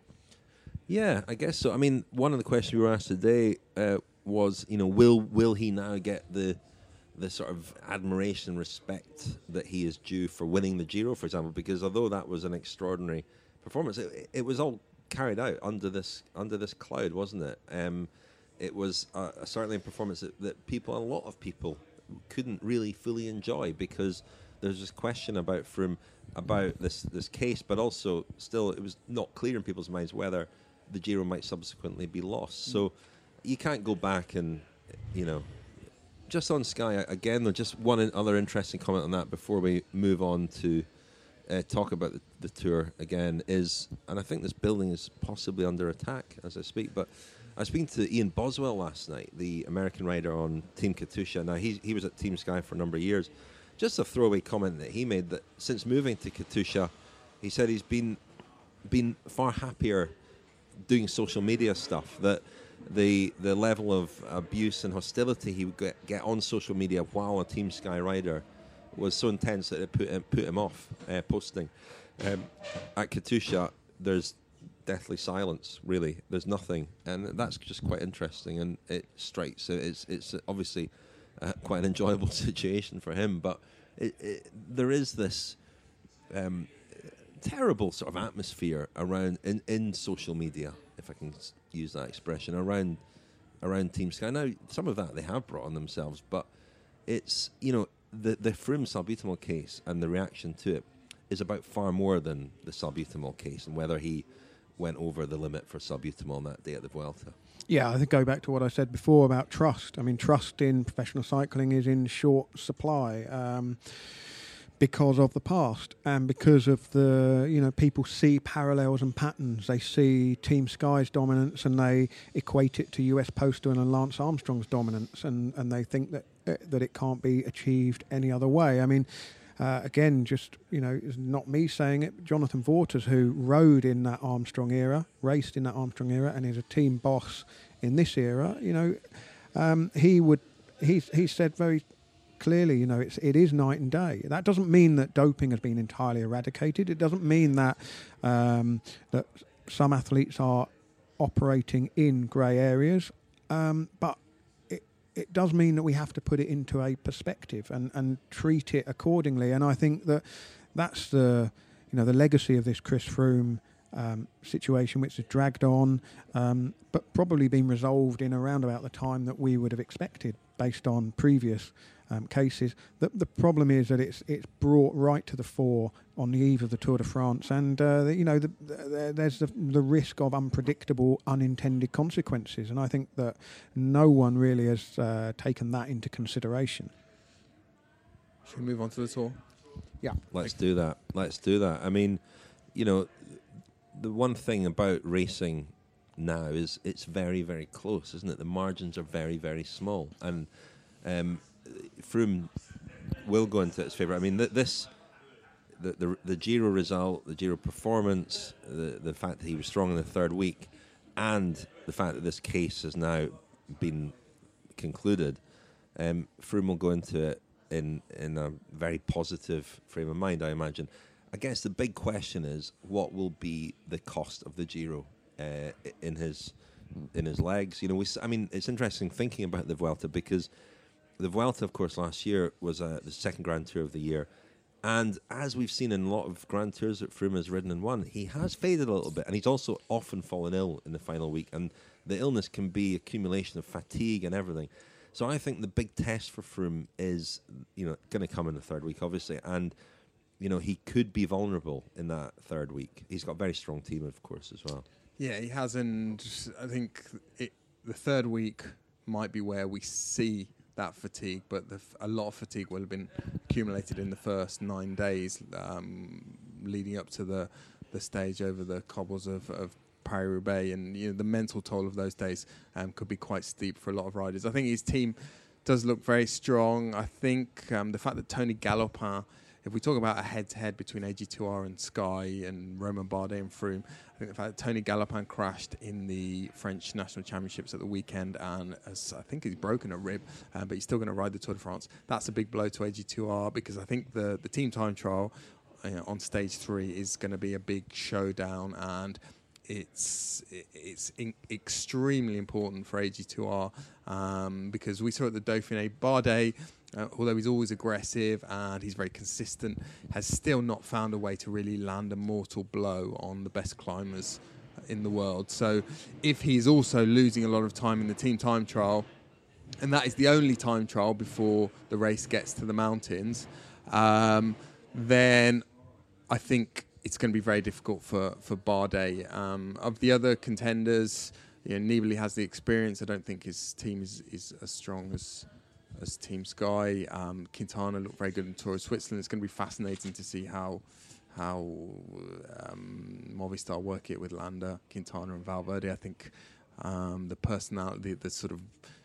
Yeah, I guess so. I mean, one of the questions we were asked today uh, was, you know, will will he now get the the sort of admiration and respect that he is due for winning the Giro, for example? Because although that was an extraordinary performance, it, it was all carried out under this under this cloud, wasn't it? Um, it was uh, certainly a performance that, that people, a lot of people, couldn't really fully enjoy, because there's this question about Froome, about this this case, but also still it was not clear in people's minds whether the Giro might subsequently be lost. So you can't go back and, you know, just on Sky again. Though, just one other interesting comment on that before we move on to uh, talk about the, the tour again is, and I think this building is possibly under attack as I speak. But I was speaking to Ian Boswell last night, the American rider on Team Katusha. Now he he was at Team Sky for a number of years. Just a throwaway comment that he made, that since moving to Katusha, he said he's been been far happier doing social media stuff. That the the level of abuse and hostility he would get, get on social media while a Team Sky rider was so intense that it put him, put him off uh, posting. Um, at Katusha, there's deathly silence, really. There's nothing, and that's just quite interesting, and it strikes. It's it's obviously uh, quite an enjoyable situation for him, but it, it, there is this um, terrible sort of atmosphere around in, in social media, if I can s- use that expression, around around Team Sky. Now, some of that they have brought on themselves, but it's, you know, the the Froome salbutamol case and the reaction to it is about far more than the salbutamol case and whether he went over the limit for salbutamol on that day at the Vuelta. Yeah, I think go back to what I said before about trust. I mean, trust in professional cycling is in short supply um, because of the past and because of the, you know, people see parallels and patterns. They see Team Sky's dominance and they equate it to U S Postal and Lance Armstrong's dominance, and, and they think that uh, that it can't be achieved any other way. I mean, Uh, again, just, you know, it's not me saying it, but Jonathan Vaughters, who rode in that Armstrong era, raced in that Armstrong era, and is a team boss in this era, you know, um, he would, he's, he said very clearly, you know, it's, it is night and day. That doesn't mean that doping has been entirely eradicated. It doesn't mean that, um, that some athletes are operating in grey areas, um, but it does mean that we have to put it into a perspective and, and treat it accordingly. And I think that that's the, you know, the legacy of this Chris Froome um, situation, which has dragged on, um, but probably been resolved in around about the time that we would have expected based on previous um, cases. The, the problem is that it's it's brought right to the fore on the eve of the Tour de France, and uh, the, you know the, the, there's the, the risk of unpredictable, unintended consequences, and I think that no one really has uh, taken that into consideration. Should we move on to the Tour? Yeah, let's do that. Let's do that. I mean, you know, the one thing about racing now is it's very, very close, isn't it? The margins are very, very small, and um, Froome will go into its favour. I mean, th- this, the, the the Giro result, the Giro performance, the the fact that he was strong in the third week, and the fact that this case has now been concluded, um, Froome will go into it in in a very positive frame of mind, I imagine. I guess the big question is, what will be the cost of the Giro uh, in his in his legs? You know, we. I mean, it's interesting thinking about the Vuelta, because the Vuelta, of course, last year was uh, the second Grand Tour of the year, And as we've seen in a lot of Grand Tours that Froome has ridden and won, he has faded a little bit, and he's also often fallen ill in the final week. And the illness can be accumulation of fatigue and everything. So I think the big test for Froome is, you know, going to come in the third week, obviously, and you know he could be vulnerable in that third week. He's got a very strong team, of course, as well. Yeah, he has, and I think it, the third week might be where we see that fatigue, but the f- a lot of fatigue will have been accumulated in the first nine days um, leading up to the the stage over the cobbles of, of Paris-Roubaix, and you know the mental toll of those days um, could be quite steep for a lot of riders. I think his team does look very strong. I think um, the fact that Tony Galopin, if we talk about a head-to-head between A G two R and Sky and Romain Bardet and Froome, I think the fact that Tony Galopin crashed in the French National Championships at the weekend, and has, I think he's broken a rib, uh, but he's still going to ride the Tour de France. That's a big blow to A G two R, because I think the, the team time trial you know, on stage three is going to be a big showdown, and it's it's in extremely important for A G two R um, because we saw at the Dauphiné, Bardet, Uh, although he's always aggressive and he's very consistent, has still not found a way to really land a mortal blow on the best climbers in the world. So if he's also losing a lot of time in the team time trial, and that is the only time trial before the race gets to the mountains, um, then I think it's going to be very difficult for, for Bardet. Um, of the other contenders, you know, Nibali has the experience. I don't think his team is, is as strong as... as Team Sky. um, Quintana looked very good in Tour of Switzerland. It's going to be fascinating to see how how um, Movistar work it with Landa, Quintana and Valverde. I think um, the personality, the sort of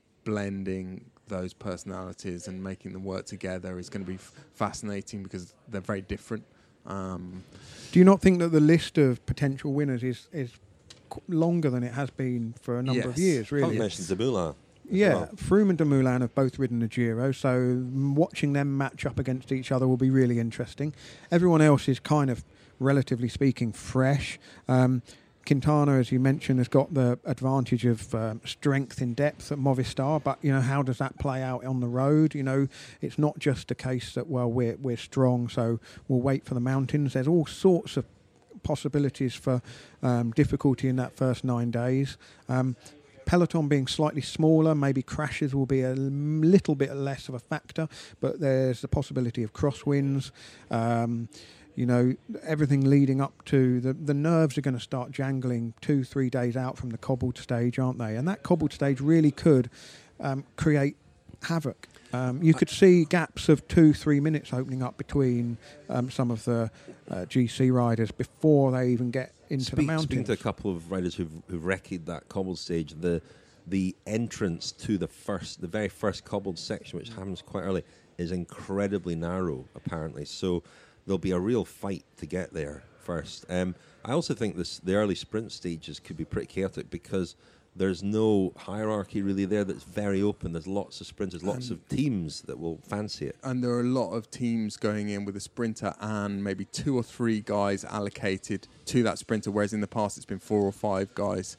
blending those personalities and making them work together is going to be f- fascinating because they're very different. Um, Do you not think that the list of potential winners is, is longer than it has been for a number yes. of years, really? Can't mention Dumoulin. Yeah, well. Froome and Dumoulin have both ridden the Giro, so watching them match up against each other will be really interesting. Everyone else is kind of, relatively speaking, fresh. Um, Quintana, as you mentioned, has got the advantage of um, strength in depth at Movistar, but you know, how does that play out on the road? You know, it's not just a case that, well, we're we're strong, so we'll wait for the mountains. There's all sorts of possibilities for um, difficulty in that first nine days. Um, Peloton being slightly smaller, maybe crashes will be a little bit less of a factor, but there's the possibility of crosswinds. Um, you know, everything leading up to the the nerves are going to start jangling two, three days out from the cobbled stage, aren't they? And that cobbled stage really could um, create havoc. Um, you could see gaps of two, three minutes opening up between um, some of the uh, G C riders before they even get into Speak, the mountains. Speaking to a couple of riders who've, who've wrecked that cobbled stage, the the entrance to the first, the very first cobbled section, which happens quite early, is incredibly narrow, apparently. So there'll be a real fight to get there first. Um, I also think this the early sprint stages could be pretty chaotic because there's no hierarchy really there. That's very open. There's lots of sprinters, lots and of teams that will fancy it. And there are a lot of teams going in with a sprinter and maybe two or three guys allocated to that sprinter, whereas in the past it's been four or five guys,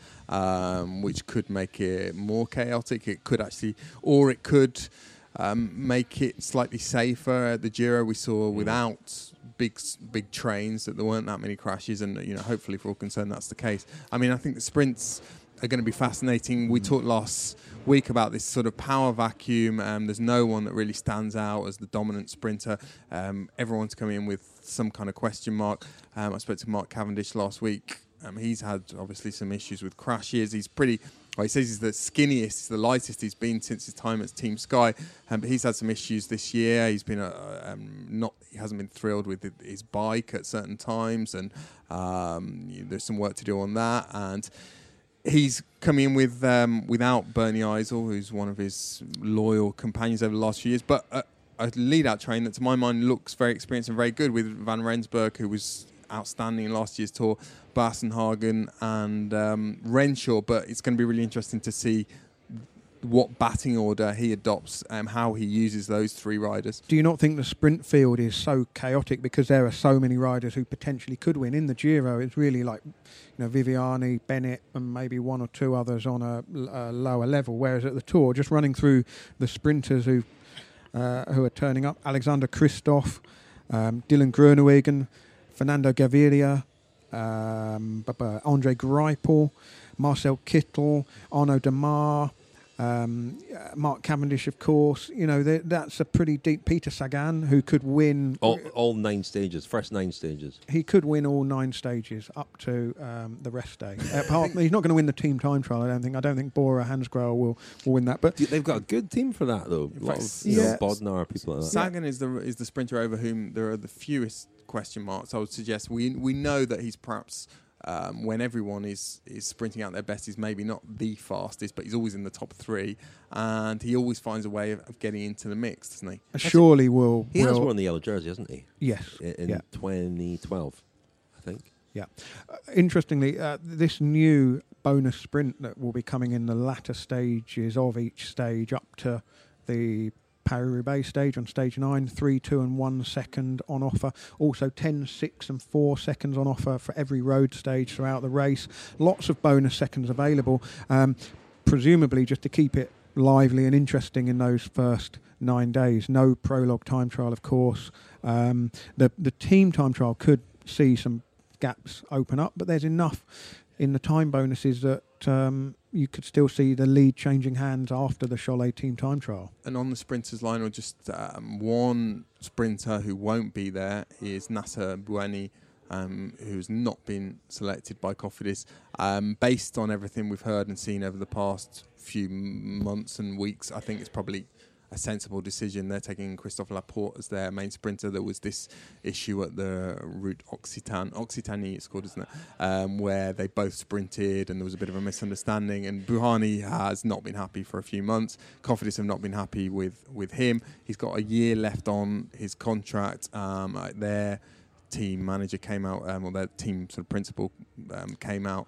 um, which could make it more chaotic. It could actually, or it could um, make it slightly safer. At the Giro, we saw without big big trains that there weren't that many crashes, and you know, hopefully for all concerned that's the case. I mean, I think the sprints are going to be fascinating. We talked last week about this sort of power vacuum. Um, there's no one that really stands out as the dominant sprinter. Um, everyone's coming in with some kind of question mark. Um, I spoke to Mark Cavendish last week. Um, he's had obviously some issues with crashes. He's pretty, well, he says he's the skinniest, the lightest he's been since his time at Team Sky. Um, but he's had some issues this year. He's been uh, um, not, he hasn't been thrilled with his bike at certain times, and um, you know, there's some work to do on that. And he's coming in with um, without Bernie Eisel, who's one of his loyal companions over the last few years, but a, a lead-out train that, to my mind, looks very experienced and very good, with Van Rensburg, who was outstanding in last year's Tour, Bassenhagen and um, Renshaw. But it's going to be really interesting to see what batting order he adopts and how he uses those three riders. Do you not think the sprint field is so chaotic because there are so many riders who potentially could win? In the Giro, it's really like, you know, Viviani, Bennett, and maybe one or two others on a, a lower level. Whereas at the Tour, just running through the sprinters who uh, who are turning up, Alexander Kristoff, um, Dylan Groenewegen, Fernando Gaviria, um, Andre Greipel, Marcel Kittel, Arnaud Demar, um, Mark Cavendish, of course. You know, that's a pretty deep. Peter Sagan, who could win all, all nine stages, first nine stages. He could win all nine stages up to um, the rest day. Apart, he's not going to win the team time trial. I don't think. I don't think Bora Hansgrohe will will win that. But they've got a good team for that, though. A lot of you yeah. know, Bodnar, people like that. Sagan is the is the sprinter over whom there are the fewest question marks. I would suggest we we know that he's perhaps. Um, when everyone is, is sprinting out their best, he's maybe not the fastest, but he's always in the top three, and he always finds a way of, of getting into the mix, doesn't he? Surely will. He will has worn the yellow jersey, hasn't he? Yes. In, in yeah. twenty twelve, I think. Yeah. Uh, interestingly, uh, this new bonus sprint that will be coming in the latter stages of each stage up to the Paris-Roubaix stage on stage nine, three, two and one second on offer. Also ten, six and four seconds on offer for every road stage throughout the race. Lots of bonus seconds available, um, presumably just to keep it lively and interesting in those first nine days. No prologue time trial, of course. Um, the, the team time trial could see some gaps open up, but there's enough in the time bonuses that um, you could still see the lead changing hands after the Cholet team time trial. And on the sprinters line, or just um, one sprinter who won't be there is Nasser Bouhanni, um, who's not been selected by Cofidis. Um, based on everything we've heard and seen over the past few months and weeks, I think it's probably a sensible decision. They're taking Christophe Laporte as their main sprinter. There was this issue at the Route Occitane, Occitanie it's called, isn't it? Um, where they both sprinted and there was a bit of a misunderstanding, and Bouhanni has not been happy for a few months. Cofidis have not been happy with, with him. He's got a year left on his contract. Um, uh, their team manager came out, um, or their team sort of principal um, came out,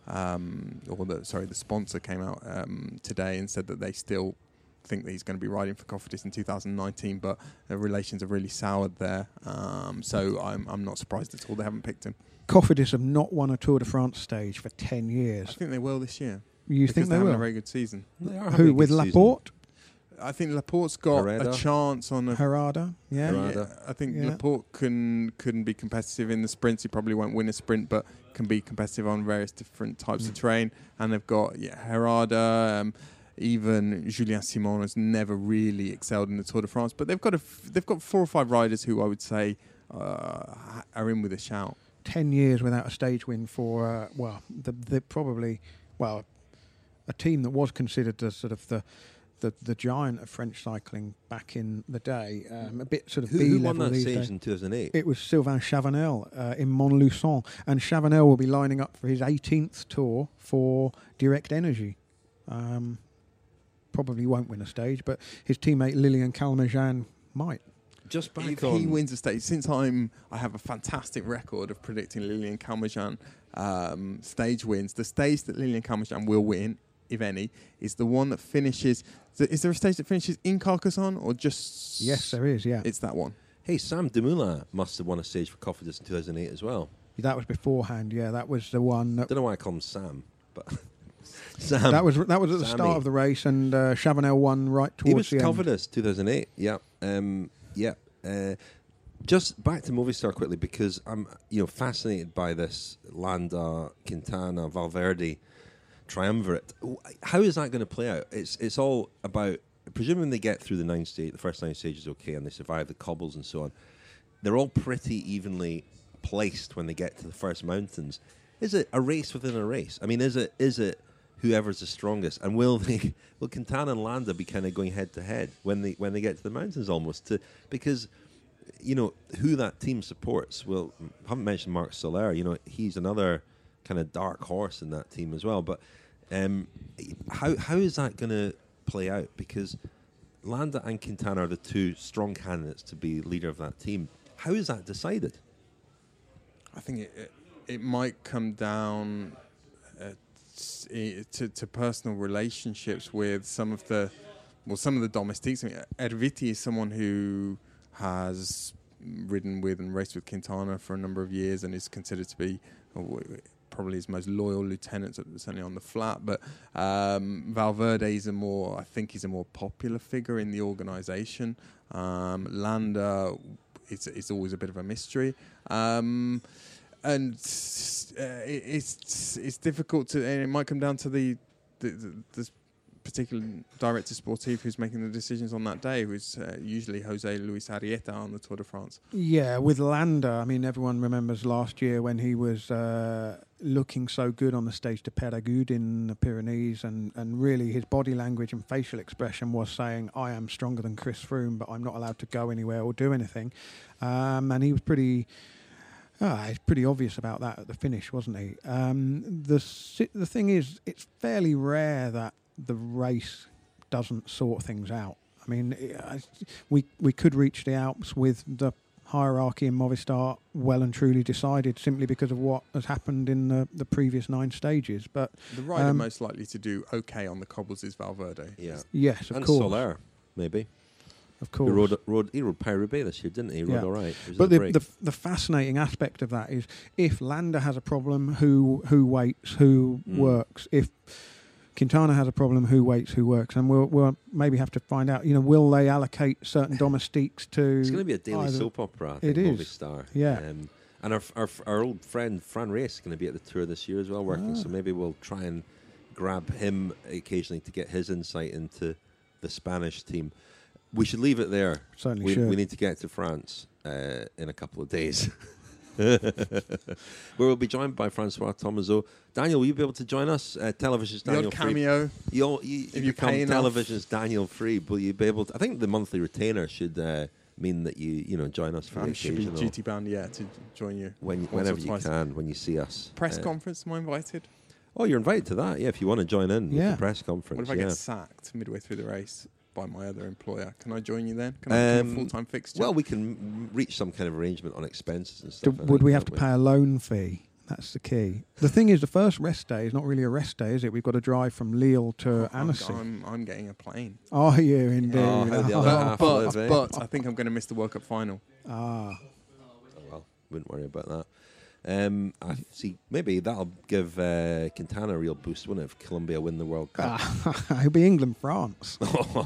um, or the sorry, the sponsor came out um, today and said that they still think that he's going to be riding for Cofidis in two thousand nineteen, but the relations have really soured there. Um, so I'm I'm not surprised at all they haven't picked him. Cofidis have not won a Tour de France stage for ten years. I think they will this year. You think they they're will? having a very good season. They are Who, with Laporte? I think Laporte's got Herrera. a chance on a Herrada, yeah. Herrada. Yeah, I think Yeah. Laporte can couldn't be competitive in the sprints. He probably won't win a sprint, but can be competitive on various different types Mm. of terrain. And they've got yeah, Herrada. Um, even Julien Simon has never really excelled in the Tour de France, but they've got a f- they've got four or five riders who I would say uh, are in with a shout. Ten years without a stage win for uh, well, the, the probably well, a team that was considered the sort of the. The, the giant of French cycling back in the day, um, a bit sort of Who, B who level won that these stage days. in two thousand eight? It was Sylvain Chavanel uh, in Montluçon, and Chavanel will be lining up for his eighteenth tour for Direct Energy. Um, probably won't win a stage, but his teammate Lilian Calmejean might. Just back If on. he wins a stage, since I'm, I have a fantastic record of predicting Lilian Calmejean um, stage wins. The stage that Lilian Calmejean will win, if any, is the one that finishes. Is there a stage that finishes in Carcassonne or just? Yes, there is. Yeah, It's that one. Hey, Sam Dumoulin must have won a stage for Cofidis in two thousand eight as well. that was beforehand. Yeah, that was the one. That, Don't know why I call him Sam, but Sam. that was that was at the Sammy. start of the race, and uh, Chavanel won right He was towards the end. Cofidis two thousand eight. Yeah, um, yeah. Uh, just back to Movistar quickly because I'm, you know, fascinated by this Landa, Quintana, Valverde triumvirate. How is that going to play out? It's it's all about presuming they get through the nine stage, the first nine stages, okay, and they survive the cobbles and so on. They're all pretty evenly placed when they get to the first mountains. Is it a race within a race? I mean, is it is it whoever's the strongest? And will they will Quintana and Landa be kind of going head to head when they when they get to the mountains almost? To because you know who that team supports. Well, I haven't mentioned Marc Soler. You know, he's another kind of dark horse in that team as well. But um, how how is that going to play out? Because Landa and Quintana are the two strong candidates to be leader of that team. How is that decided? I think it it, it might come down uh, to to personal relationships with some of the well some of the domestiques. I mean, Erviti is someone who has ridden with and raced with Quintana for a number of years and is considered to be uh, probably his most loyal lieutenant, certainly on the flat. But um, Valverde is a more, I think he's a more popular figure in the organisation. Um, Landa it's it's always a bit of a mystery. Um, and uh, it, it's it's difficult to, and it might come down to the the, the, the particular director sportif who's making the decisions on that day, who's uh, usually Jose Luis Arrieta on the Tour de France. Yeah, with Landa, I mean, everyone remembers last year when he was uh, looking so good on the stage to Périgueux in the Pyrenees, and, and really his body language and facial expression was saying, I am stronger than Chris Froome, but I'm not allowed to go anywhere or do anything. Um, and he was pretty... Ah, it's pretty obvious about that at the finish, wasn't he? Um, the si- the thing is, it's fairly rare that the race doesn't sort things out. I mean, it, I, we we could reach the Alps with the hierarchy in Movistar well and truly decided simply because of what has happened in the, the previous nine stages. But the rider um, most likely to do okay on the cobbles is Valverde. Yeah. Yes, of and course. Soler, maybe. Of course. He rode, rode, he rode Paris-Roubaix this year, didn't he? He rode Yeah. all right. He was But at the, break. the the fascinating aspect of that is if Landa has a problem, who who waits, who Mm. works. If Quintana has a problem, who waits, who works, and we'll we'll maybe have to find out. You know, will they allocate certain domestiques to? It's going to be a daily either- soap opera, I think, It is. Movistar. Yeah. Um, and our, our our old friend Fran Race is going to be at the tour this year as well, working. Ah. So maybe we'll try and grab him occasionally to get his insight into the Spanish team. We should leave it there. Certainly we, should. we need to get to France uh, in a couple of days. Where we'll be joined by Francois Thomazeau. Daniel, will you be able to join us? Uh, Television's The Daniel odd Free. cameo. You'll, you, If you you become pay enough. Television's Daniel Free. Will you be able to? I think the monthly retainer should uh, mean that you you know join us for I the should be occasional duty bound, yeah, to join you. when once whenever or you twice. can when you see us. Press Uh, conference, am I invited? Oh, you're invited to that. Yeah, if you want to join in with Yeah. the press conference. What if I yeah. get sacked midway through the race by my other employer? Can I join you then? Can I become Um, a full-time fixture? Well, we can m- reach some kind of arrangement on expenses and Do, stuff. I would think, we have to don't pay a loan fee? That's the key. The thing is, the first rest day is not really a rest day, is it? We've got to drive from Lille to I'm, Annecy. I'm, I'm getting a plane. Are you indeed? Oh, how the other half But, live, eh? but I think I'm going to miss the World Cup final. Ah, Oh, well, wouldn't worry about that. Um, I see. Maybe that'll give uh, Quintana a real boost, wouldn't it? If Colombia win the World Cup. it'll be England, France.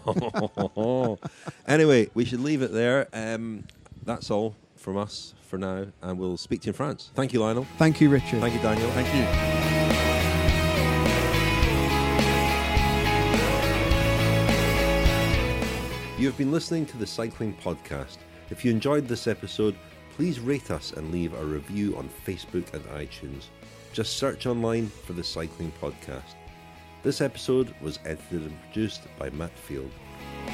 Anyway, we should leave it there. Um, that's all from us for now, and we'll speak to you in France. Thank you, Lionel. Thank you, Richard. Thank you, Daniel. Thank you. You have been listening to the Cycling Podcast. If you enjoyed this episode, please rate us and leave a review on Facebook and iTunes. Just search online for the Cycling Podcast. This episode was edited and produced by Matt Field.